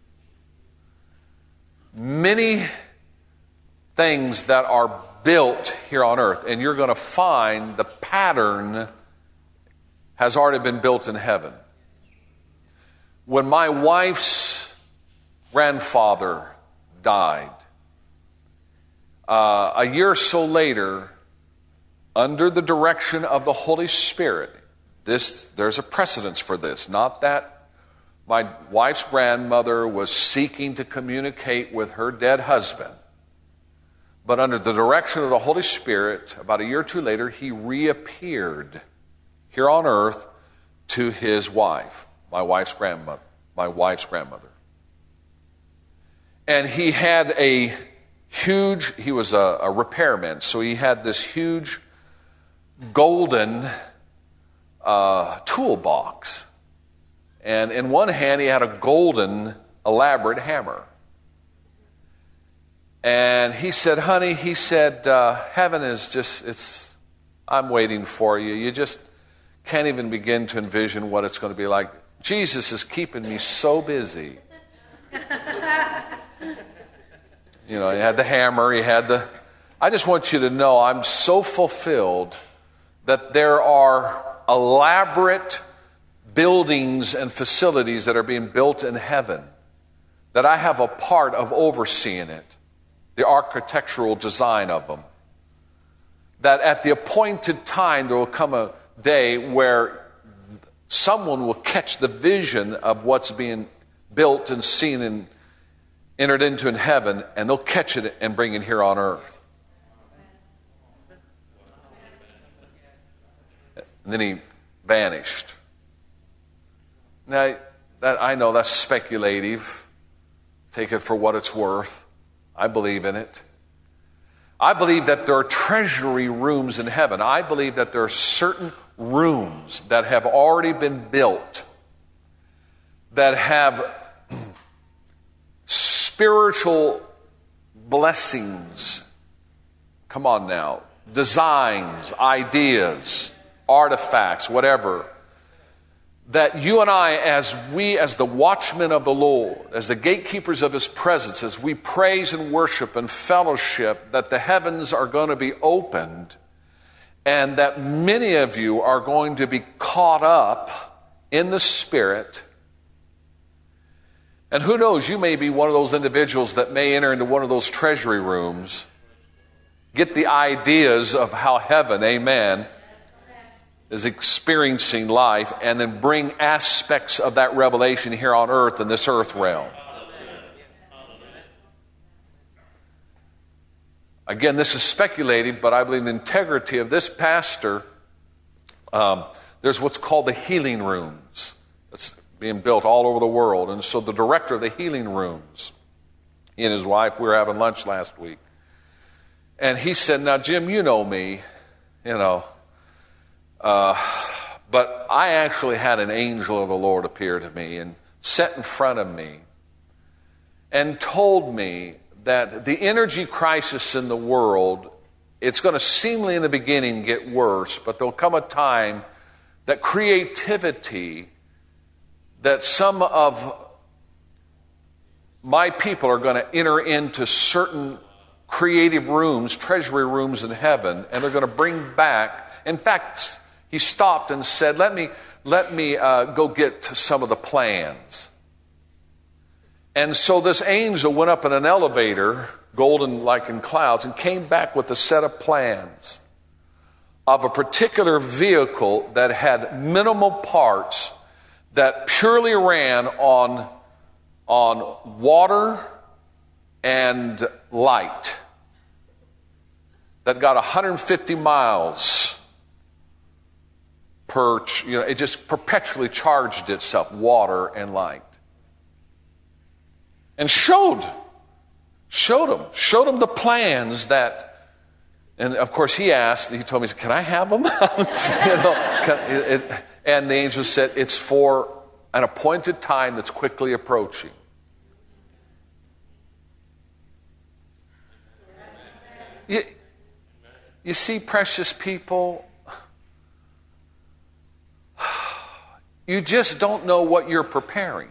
Many things that are built here on earth, and you're going to find the pattern has already been built in heaven. When my wife's grandfather died, uh, a year or so later, under the direction of the Holy Spirit, this there's a precedence for this. Not that my wife's grandmother was seeking to communicate with her dead husband, but under the direction of the Holy Spirit, about a year or two later, he reappeared here on earth to his wife, my wife's grandmother, my wife's grandmother. And he had a huge, he was a, a repairman, so he had this huge golden uh, toolbox. And in one hand, he had a golden, elaborate hammer. And he said, honey, he said, uh, heaven is just, it's, I'm waiting for you. You just can't even begin to envision what it's going to be like. Jesus is keeping me so busy. You know, he had the hammer, he had the... I just want you to know I'm so fulfilled that there are elaborate buildings and facilities that are being built in heaven that I have a part of overseeing it, the architectural design of them. That at the appointed time there will come a day where someone will catch the vision of what's being built and seen and entered into in heaven, and they'll catch it and bring it here on earth. And then he vanished. Now, that, I know that's speculative. Take it for what it's worth. I believe in it. I believe that there are treasury rooms in heaven. I believe that there are certain rooms that have already been built that have spiritual blessings. Come on now. Designs, ideas, artifacts, whatever. That you and I, as we, as the watchmen of the Lord, as the gatekeepers of His presence, as we praise and worship and fellowship, that the heavens are going to be opened, and that many of you are going to be caught up in the Spirit. And who knows, you may be one of those individuals that may enter into one of those treasury rooms, get the ideas of how heaven, amen, is experiencing life, and then bring aspects of that revelation here on earth in this earth realm. Again, this is speculative, but I believe in the integrity of this pastor. Um, there's what's called the healing rooms. It's being built all over the world. And so the director of the healing rooms, he and his wife, we were having lunch last week. And he said, now, Jim, you know me, you know, Uh, but I actually had an angel of the Lord appear to me and sat in front of me and told me that the energy crisis in the world, it's going to seemingly in the beginning get worse, but there'll come a time that creativity, that some of my people are going to enter into certain creative rooms, treasury rooms in heaven, and they're going to bring back, in fact, he stopped and said, let me let me uh, go get some of the plans. And so this angel went up in an elevator, golden like in clouds, and came back with a set of plans of a particular vehicle that had minimal parts that purely ran on, on water and light, that got one hundred fifty miles per, you know, it just perpetually charged itself, water and light. And showed, showed him, showed him the plans that, and of course he asked, he told me, he said, can I have them? you know, can, it, it, and the angel said, it's for an appointed time that's quickly approaching. You, you see, precious people, you just don't know what you're preparing.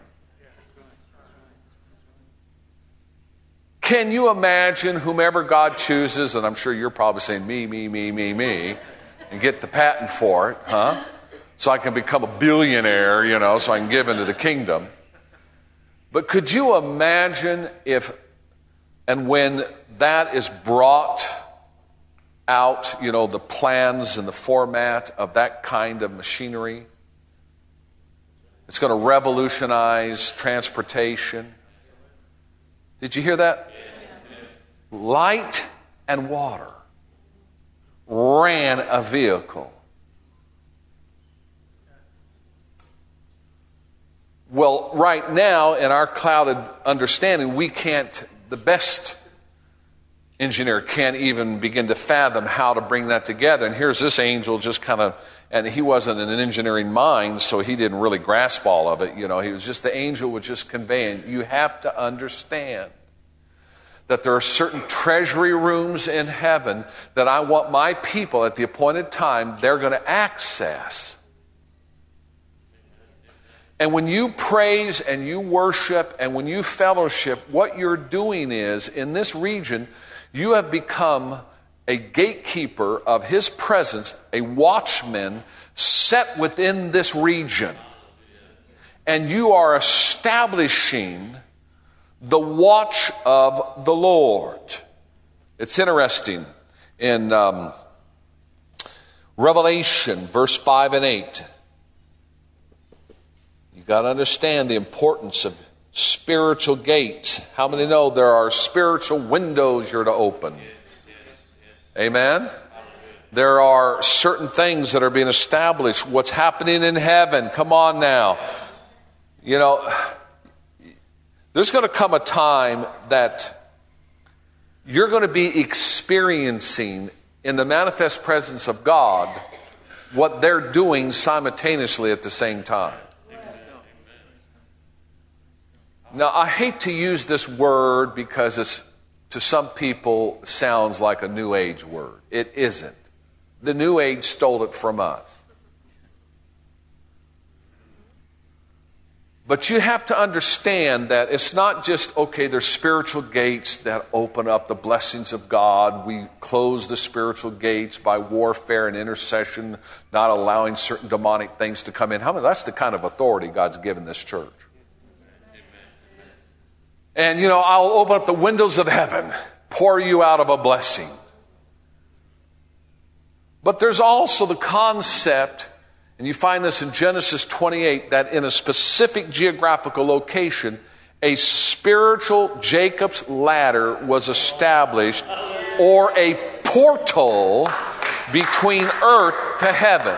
Can you imagine whomever God chooses, and I'm sure you're probably saying me, me, me, me, me, and get the patent for it, huh? So I can become a billionaire, you know, so I can give into the kingdom. But could you imagine if, and when that is brought out, you know, the plans and the format of that kind of machinery? It's going to revolutionize transportation. Did you hear that? Light and water ran a vehicle. Well, right now, in our clouded understanding, we can't, the best engineer can't even begin to fathom how to bring that together. And here's this angel just kind of, and he wasn't in an engineering mind, so he didn't really grasp all of it. You know, he was just, the angel was just conveying, you have to understand that there are certain treasury rooms in heaven that I want my people at the appointed time, they're going to access. And when you praise and you worship and when you fellowship, what you're doing is, in this region, you have become a gatekeeper of His presence, a watchman set within this region. And you are establishing the watch of the Lord. It's interesting. In um, Revelation, verse five and eight, you got to understand the importance of spiritual gates. How many know there are spiritual windows you're to open? Amen? There are certain things that are being established. What's happening in heaven? Come on now. You know, there's going to come a time that you're going to be experiencing in the manifest presence of God what they're doing simultaneously at the same time. Now, I hate to use this word because it's, to some people, sounds like a New Age word. It isn't. The New Age stole it from us. But you have to understand that it's not just, okay, there's spiritual gates that open up the blessings of God. We close the spiritual gates by warfare and intercession, not allowing certain demonic things to come in. How many? That's the kind of authority God's given this church. And, you know, I'll open up the windows of heaven, pour you out of a blessing. But there's also the concept, and you find this in Genesis twenty-eight, that in a specific geographical location, a spiritual Jacob's ladder was established, or a portal between earth to heaven.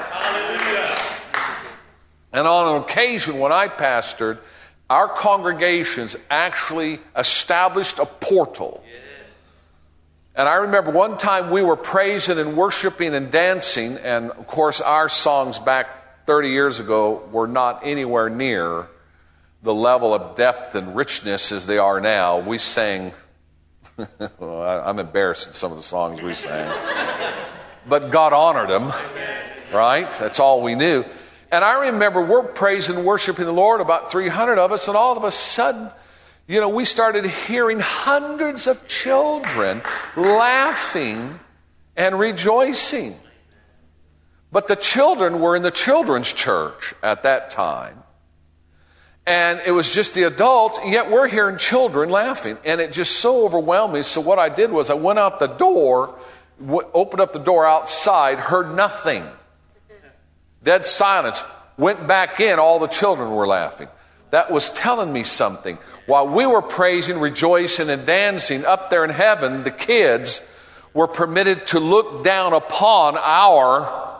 And on an occasion when I pastored, our congregations actually established a portal. And I remember one time we were praising and worshiping and dancing, and of course our songs back thirty years ago were not anywhere near the level of depth and richness as they are now. We sang, well, I'm embarrassed at some of the songs we sang, but God honored them, right? That's all we knew. And I remember we're praising and worshiping the Lord, about three hundred of us, and all of a sudden, you know, we started hearing hundreds of children laughing and rejoicing. But the children were in the children's church at that time. And it was just the adults, yet we're hearing children laughing. And it just so overwhelmed me. So what I did was I went out the door, opened up the door outside, heard nothing. Dead silence. Went back in, all the children were laughing. That was telling me something. While we were praising, rejoicing, and dancing up there in heaven, the kids were permitted to look down upon our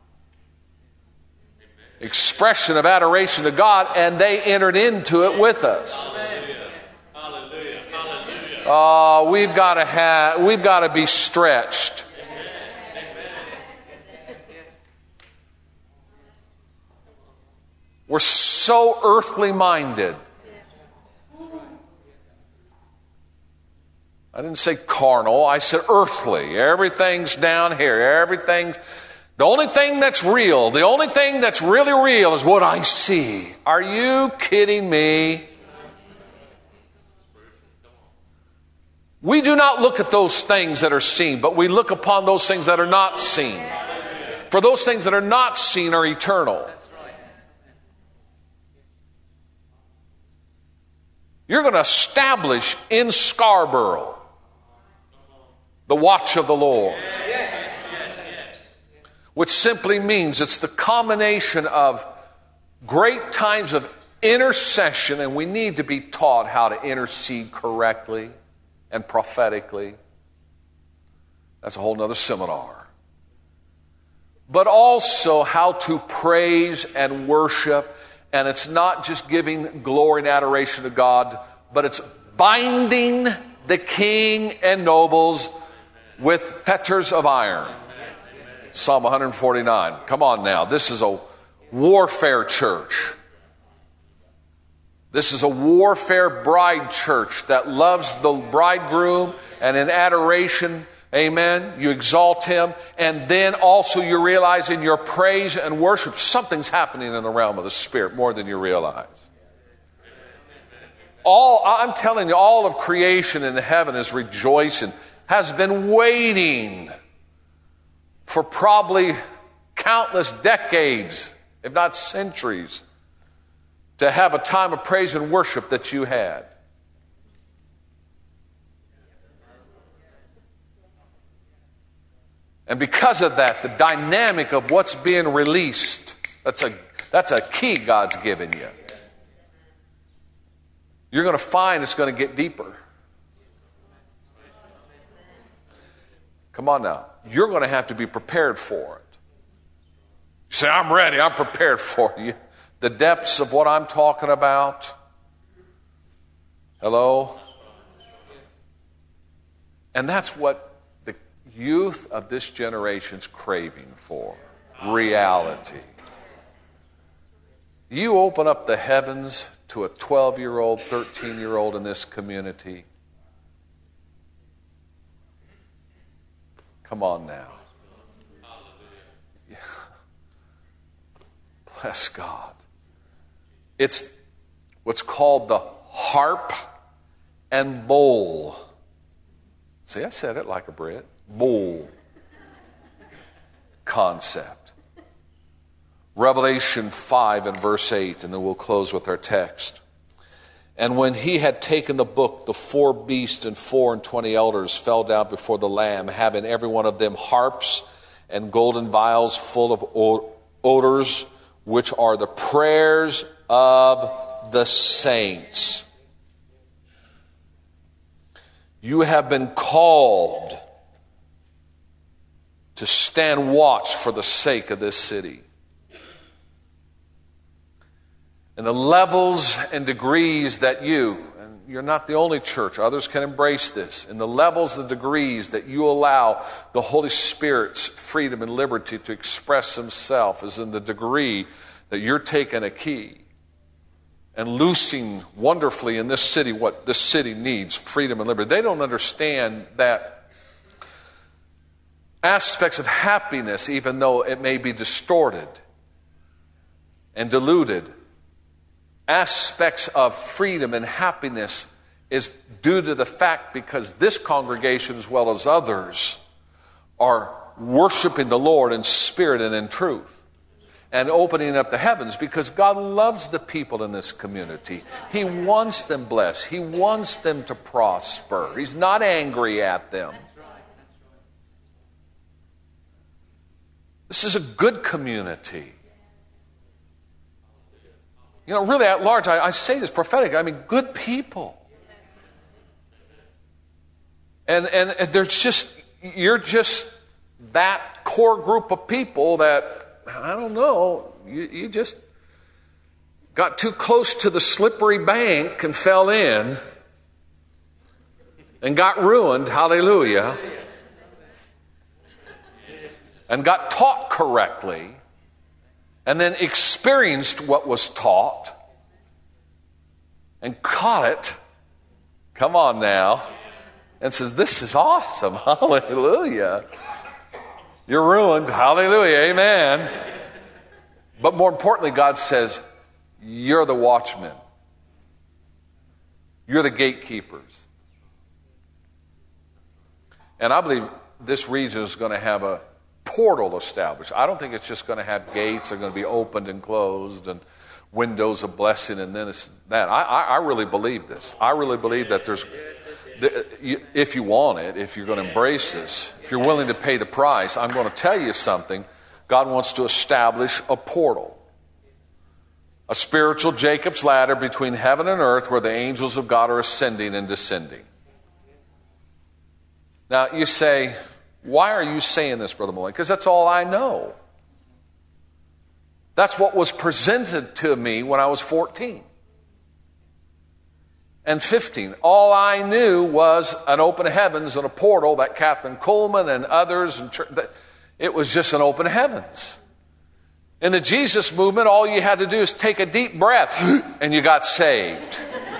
expression of adoration to God, and they entered into it with us. Oh, uh, we've got to have, we've got to be stretched. We're so earthly minded. I didn't say carnal, I said earthly. Everything's down here. Everything's, the only thing that's real, the only thing that's really real is what I see. Are you kidding me? We do not look at those things that are seen, but we look upon those things that are not seen. For those things that are not seen are eternal. You're going to establish in Scarborough the watch of the Lord, which simply means it's the combination of great times of intercession, and we need to be taught how to intercede correctly and prophetically. That's a whole nother seminar. But also how to praise and worship. And it's not just giving glory and adoration to God, but it's binding the king and nobles with fetters of iron. Psalm one forty-nine. Come on now. This is a warfare church. This is a warfare bride church that loves the bridegroom, and in adoration, amen, you exalt him. And then also you realize in your praise and worship, something's happening in the realm of the Spirit more than you realize. All, I'm telling you, all of creation in heaven is rejoicing, has been waiting for probably countless decades, if not centuries, to have a time of praise and worship that you had. And because of that, the dynamic of what's being released, that's a, that's a key God's given you. You're going to find it's going to get deeper. Come on now. You're going to have to be prepared for it. You say, I'm ready, I'm prepared for you. The depths of what I'm talking about. Hello? And that's what the youth of this generation's craving for. Reality. You open up the heavens to a twelve-year-old, thirteen-year-old in this community. Come on now. Yeah. Bless God. It's what's called the harp and bowl. See, I said it like a Brit. Bowl concept. Revelation five and verse eight, and then we'll close with our text. And when he had taken the book, the four beasts and four and twenty elders fell down before the Lamb, having every one of them harps and golden vials full of odors, which are the prayers of the saints. You have been called to stand watch for the sake of this city. And the levels and degrees that you, and you're not the only church, others can embrace this, and the levels and degrees that you allow the Holy Spirit's freedom and liberty to express himself is in the degree that you're taking a key and loosing wonderfully in this city what this city needs, freedom and liberty. They don't understand that aspects of happiness, even though it may be distorted and diluted, aspects of freedom and happiness is due to the fact because this congregation as well as others are worshiping the Lord in spirit and in truth and opening up the heavens, because God loves the people in this community. He wants them blessed. He wants them to prosper. He's not angry at them. This is a good community. You know, really at large, I, I say this prophetic. I mean, good people. And, and and there's just, you're just that core group of people that, I don't know, you, you just got too close to the slippery bank and fell in and got ruined, hallelujah, and got taught correctly, and then experienced what was taught and caught it, come on now, and says, this is awesome, hallelujah. You're ruined, hallelujah, amen. But more importantly, God says, you're the watchmen. You're the gatekeepers. And I believe this region is going to have a portal established. I don't think it's just going to have gates that are going to be opened and closed and windows of blessing and then it's that. I, I, I really believe this. I really believe that there's, if you want it, if you're going to embrace this, if you're willing to pay the price, I'm going to tell you something. God wants to establish a portal. A spiritual Jacob's ladder between heaven and earth where the angels of God are ascending and descending. Now you say, why are you saying this, Brother Malone? Because that's all I know. That's what was presented to me when I was fourteen and fifteen. All I knew was an open heavens and a portal that Catherine Coleman and others, and church, it was just an open heavens. In the Jesus movement, all you had to do is take a deep breath and you got saved.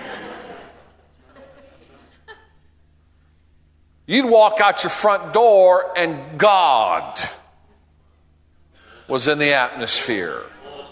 You'd walk out your front door and God was in the atmosphere.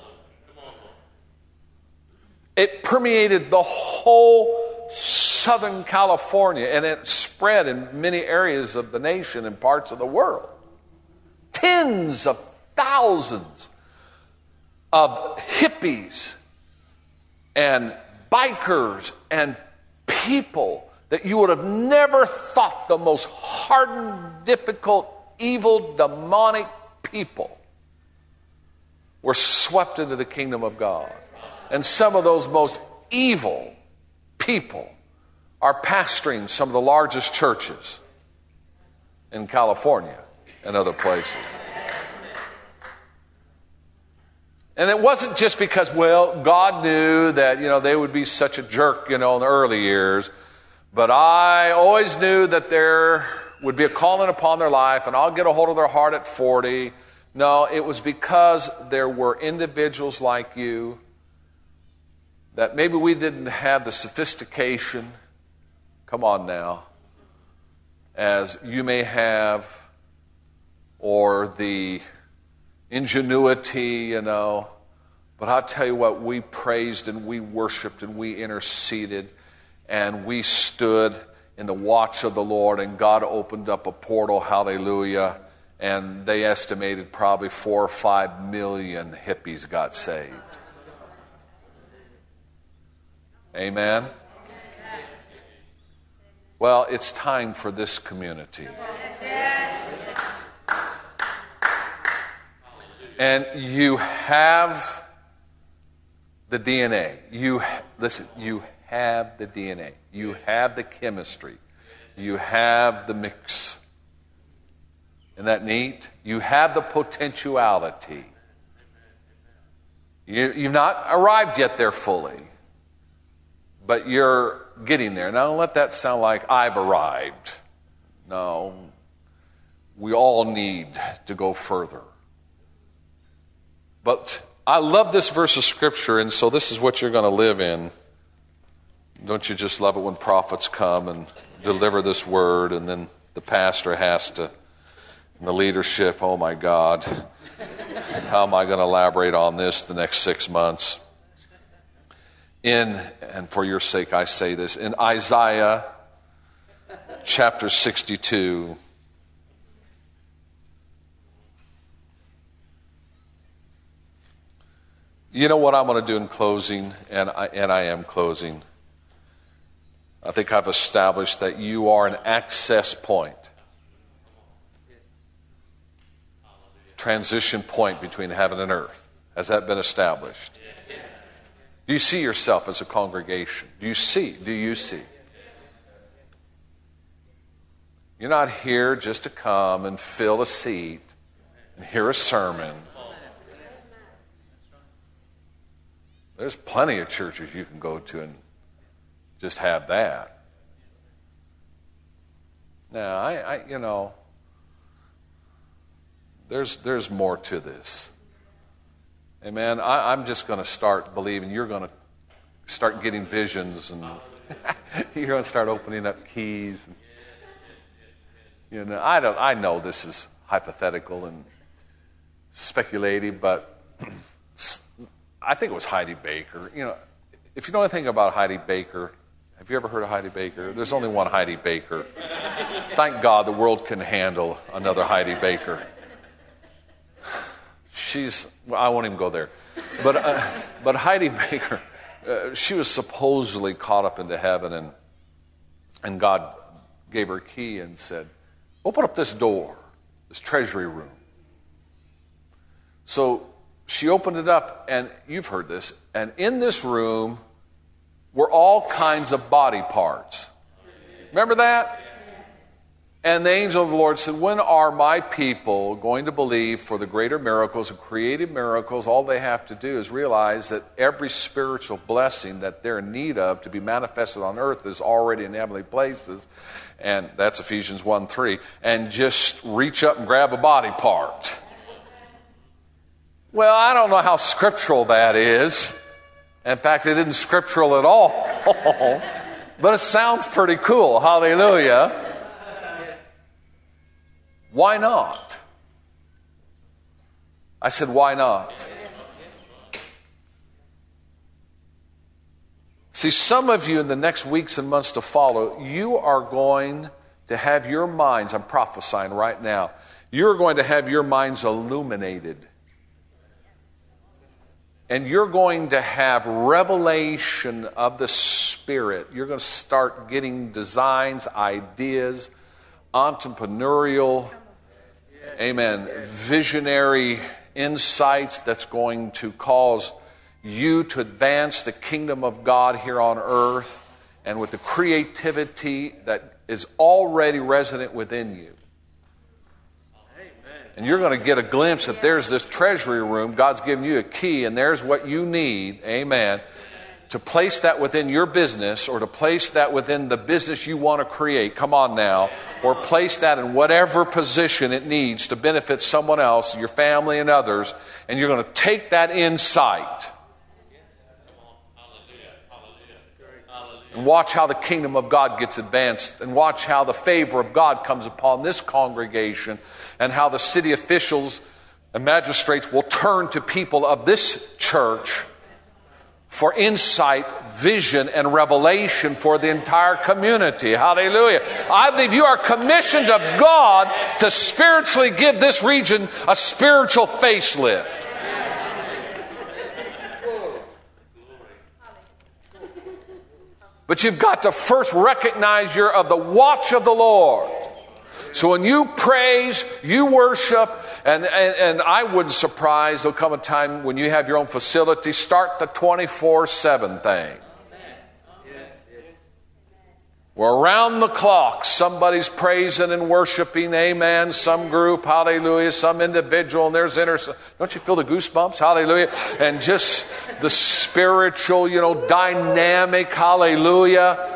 It permeated the whole Southern California, and it spread in many areas of the nation and parts of the world. Tens of thousands of hippies and bikers and people that you would have never thought, the most hardened, difficult, evil, demonic people, were swept into the kingdom of God. And some of those most evil people are pastoring some of the largest churches in California and other places. And it wasn't just because, well, God knew that, you know, they would be such a jerk, you know, in the early years. But I always knew that there would be a calling upon their life, and I'll get a hold of their heart at forty. No, it was because there were individuals like you that maybe we didn't have the sophistication, come on now, as you may have, or the ingenuity, you know. But I'll tell you what, we praised and we worshiped and we interceded and we stood in the watch of the Lord, and God opened up a portal, hallelujah, and they estimated probably four or five million hippies got saved. Amen? Well, it's time for this community. And you have the D N A. You listen, you have the D N A. You have the chemistry. You have the mix. Isn't that neat? You have the potentiality. You, you've not arrived yet there fully, but you're getting there. Now, don't let that sound like I've arrived. No. We all need to go further. But I love this verse of Scripture, and so this is what you're going to live in. Don't you just love it when prophets come and deliver this word, and then the pastor has to, and the leadership, oh my God, how am I going to elaborate on this the next six months? In, and for your sake I say this, in Isaiah chapter sixty-two, you know what I'm going to do in closing, and I, and I am closing. I think I've established that you are an access point, transition point between heaven and earth. Has that been established? Do you see yourself as a congregation? Do you see? Do you see? You're not here just to come and fill a seat and hear a sermon. There's plenty of churches you can go to and just have that. Now, I, I you know, there's there's more to this. Amen. I, I'm just going to start believing. You're going to start getting visions, and you're going to start opening up keys. And, you know, I don't. I know this is hypothetical and speculative, but I think it was Heidi Baker. You know, if you know anything about Heidi Baker, have you ever heard of Heidi Baker? There's only one Heidi Baker. Thank God the world can handle another Heidi Baker. She's, well, I won't even go there. But uh, but Heidi Baker, uh, she was supposedly caught up into heaven, and and God gave her a key and said, open up this door, this treasury room. So she opened it up, and you've heard this, and in this room were all kinds of body parts. Remember that? And the angel of the Lord said, when are my people going to believe for the greater miracles and creative miracles? All they have to do is realize that every spiritual blessing that they're in need of to be manifested on earth is already in heavenly places. And that's Ephesians one three. And just reach up and grab a body part. Well, I don't know how scriptural that is. In fact, it isn't scriptural at all. But it sounds pretty cool. Hallelujah. Why not? I said, why not? See, some of you in the next weeks and months to follow, you are going to have your minds, I'm prophesying right now, you're going to have your minds illuminated. And you're going to have revelation of the Spirit. You're going to start getting designs, ideas, entrepreneurial, amen, visionary insights that's going to cause you to advance the kingdom of God here on earth, and with the creativity that is already resident within you. And you're going to get a glimpse that there's this treasury room. God's given you a key, and there's what you need, amen, to place that within your business, or to place that within the business you want to create. Come on now. Or place that in whatever position it needs to benefit someone else, your family and others. And you're going to take that insight and watch how the kingdom of God gets advanced, and watch how the favor of God comes upon this congregation, and how the city officials and magistrates will turn to people of this church for insight, vision, and revelation for the entire community. Hallelujah. I believe you are commissioned of God to spiritually give this region a spiritual facelift. But you've got to first recognize you're of the watch of the Lord. So when you praise, you worship, and, and, and I wouldn't surprise, there'll come a time when you have your own facility, start the twenty-four seven thing. Where around the clock, somebody's praising and worshiping, amen, some group, hallelujah, some individual, and there's inter... Don't you feel the goosebumps? Hallelujah. And just the spiritual, you know, dynamic, hallelujah.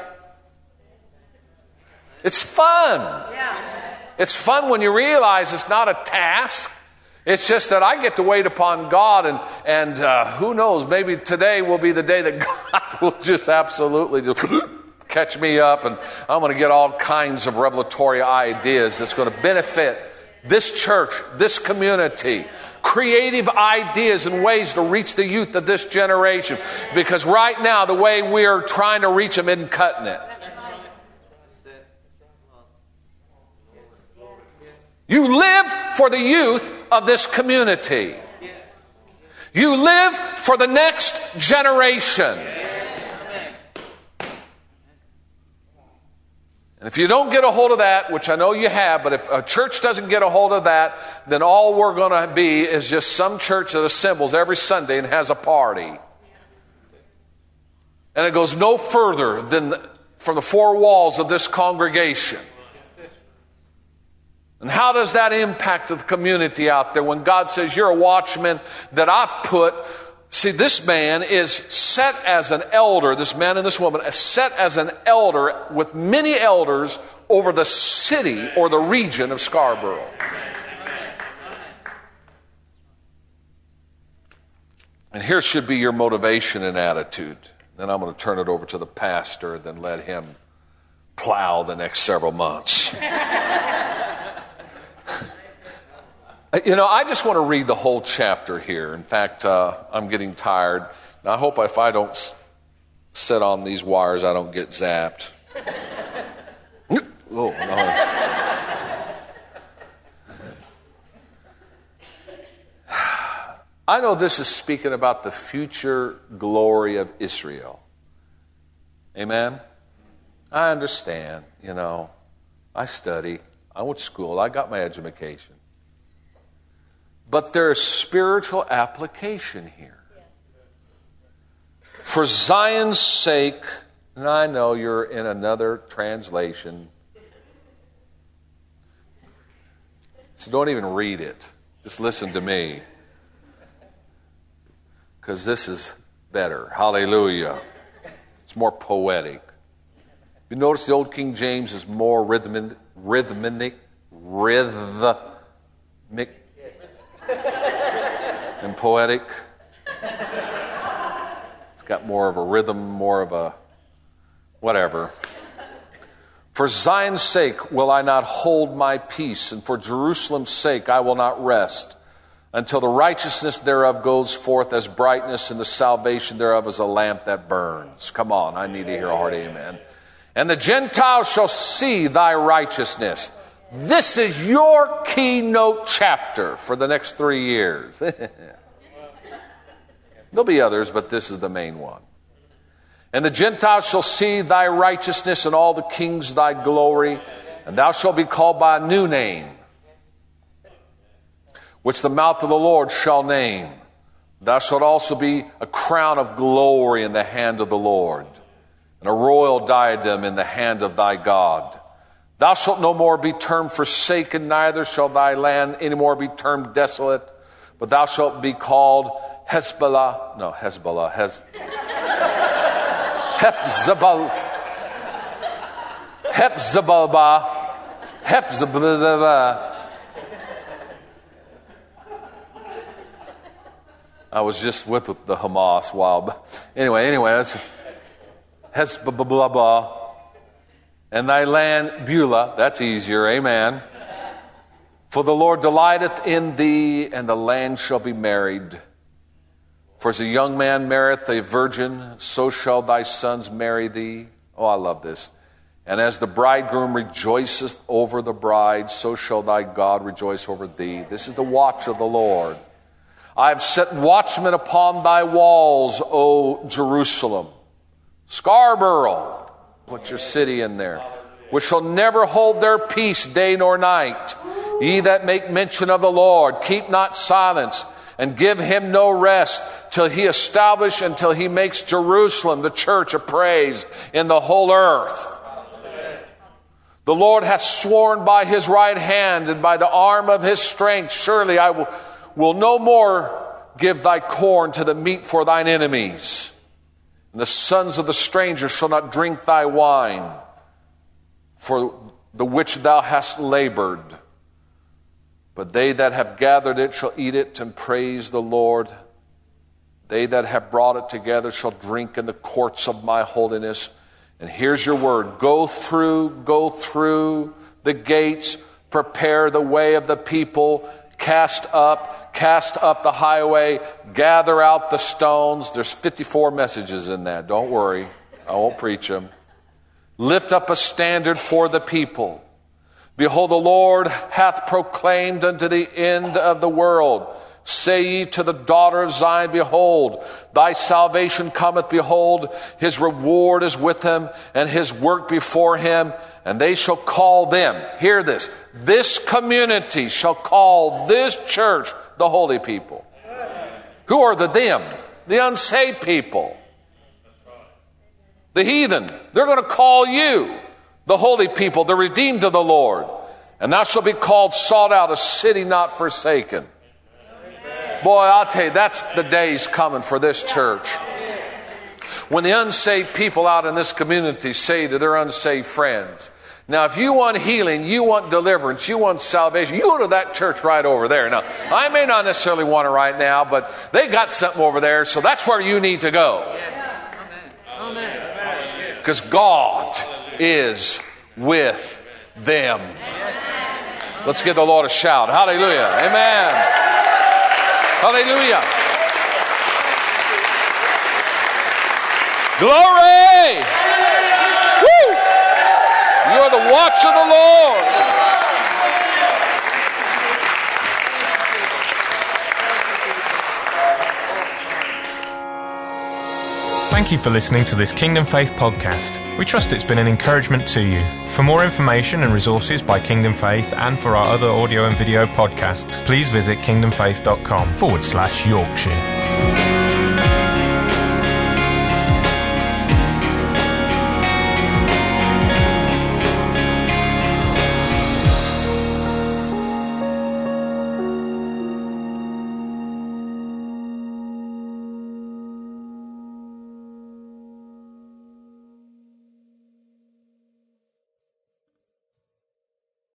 It's fun. It's fun when you realize it's not a task. It's just that I get to wait upon God, and, and uh, who knows, maybe today will be the day that God will just absolutely just catch me up, and I'm going to get all kinds of revelatory ideas that's going to benefit this church, this community. Creative ideas and ways to reach the youth of this generation. Because right now, the way we're trying to reach them isn't cutting it. You live for the youth of this community. You live for the next generation. And if you don't get a hold of that, which I know you have, but if a church doesn't get a hold of that, then all we're going to be is just some church that assembles every Sunday and has a party. And it goes no further than the, from the four walls of this congregation. And how does that impact the community out there when God says, you're a watchman that I've put... See, this man is set as an elder, this man and this woman, is set as an elder with many elders over the city or the region of Scarborough. And here should be your motivation and attitude. Then I'm going to turn it over to the pastor, then let him plow the next several months. You know, I just want to read the whole chapter here. In fact, uh, I'm getting tired. And I hope if I don't s- sit on these wires, I don't get zapped. Oh, no. I know this is speaking about the future glory of Israel. Amen? I understand, you know. I study. I went to school. I got my education. But there's spiritual application here. For Zion's sake, and I know you're in another translation, so don't even read it. Just listen to me. Because this is better. Hallelujah. It's more poetic. You notice the old King James is more rhythmic, rhythmic, rhythmic. and poetic. It's got more of a rhythm, more of a whatever. For Zion's sake will I not hold my peace, and for Jerusalem's sake I will not rest, until the righteousness thereof goes forth as brightness, and the salvation thereof as a lamp that burns. Come on, I need to hear a hearty amen. And the Gentiles shall see thy righteousness. This is your keynote chapter for the next three years. There'll be others, but this is the main one. And the Gentiles shall see thy righteousness, and all the kings thy glory, and thou shalt be called by a new name, which the mouth of the Lord shall name. Thou shalt also be a crown of glory in the hand of the Lord, and a royal diadem in the hand of thy God. Thou shalt no more be termed forsaken, neither shall thy land any more be termed desolate, but thou shalt be called Hezbollah, no, Hezbollah, Hez, Hepzabal, Hepzabalba, Hepzabalba. I was just with the Hamas a while, but anyway, anyway, that's Hezbollah. And thy land Beulah, that's easier, amen. For the Lord delighteth in thee, and the land shall be married. For as a young man marrieth a virgin, so shall thy sons marry thee. Oh, I love this. And as the bridegroom rejoiceth over the bride, so shall thy God rejoice over thee. This is the watch of the Lord. I have set watchmen upon thy walls, O Jerusalem. Scarborough, put your city in there, which shall never hold their peace day nor night. Ye that make mention of the Lord, keep not silence, and give him no rest, till he establish, until he makes Jerusalem the church of praise in the whole earth. The Lord hath sworn by his right hand, and by the arm of his strength, surely I will, will no more give thy corn to the meat for thine enemies. And the sons of the stranger shall not drink thy wine, for the which thou hast labored. But they that have gathered it shall eat it and praise the Lord. They that have brought it together shall drink in the courts of my holiness. And here's your word. Go through, go through the gates, prepare the way of the people, cast up, cast up the highway, gather out the stones. There's fifty-four messages in that. Don't worry. I won't preach them. Lift up a standard for the people. Behold, the Lord hath proclaimed unto the end of the world. Say ye to the daughter of Zion, behold, thy salvation cometh. Behold, his reward is with him, and his work before him. And they shall call them, hear this, this community shall call this church the holy people. Who are the them? The unsaved people. The heathen. They're going to call you the holy people, the redeemed of the Lord. And thou shalt be called sought out, a city not forsaken. Boy, I'll tell you, that's the days coming for this church. When the unsaved people out in this community say to their unsaved friends, now if you want healing, you want deliverance, you want salvation, you go to that church right over there. Now, I may not necessarily want it right now, but they got something over there, so that's where you need to go. Because God is with them. Let's give the Lord a shout. Hallelujah. Amen. Hallelujah. Glory. Woo. You are the watch of the Lord. Thank you for listening to this Kingdom Faith podcast. We trust it's been an encouragement to you. For more information and resources by Kingdom Faith and for our other audio and video podcasts, please visit kingdomfaith.com forward slash Yorkshire.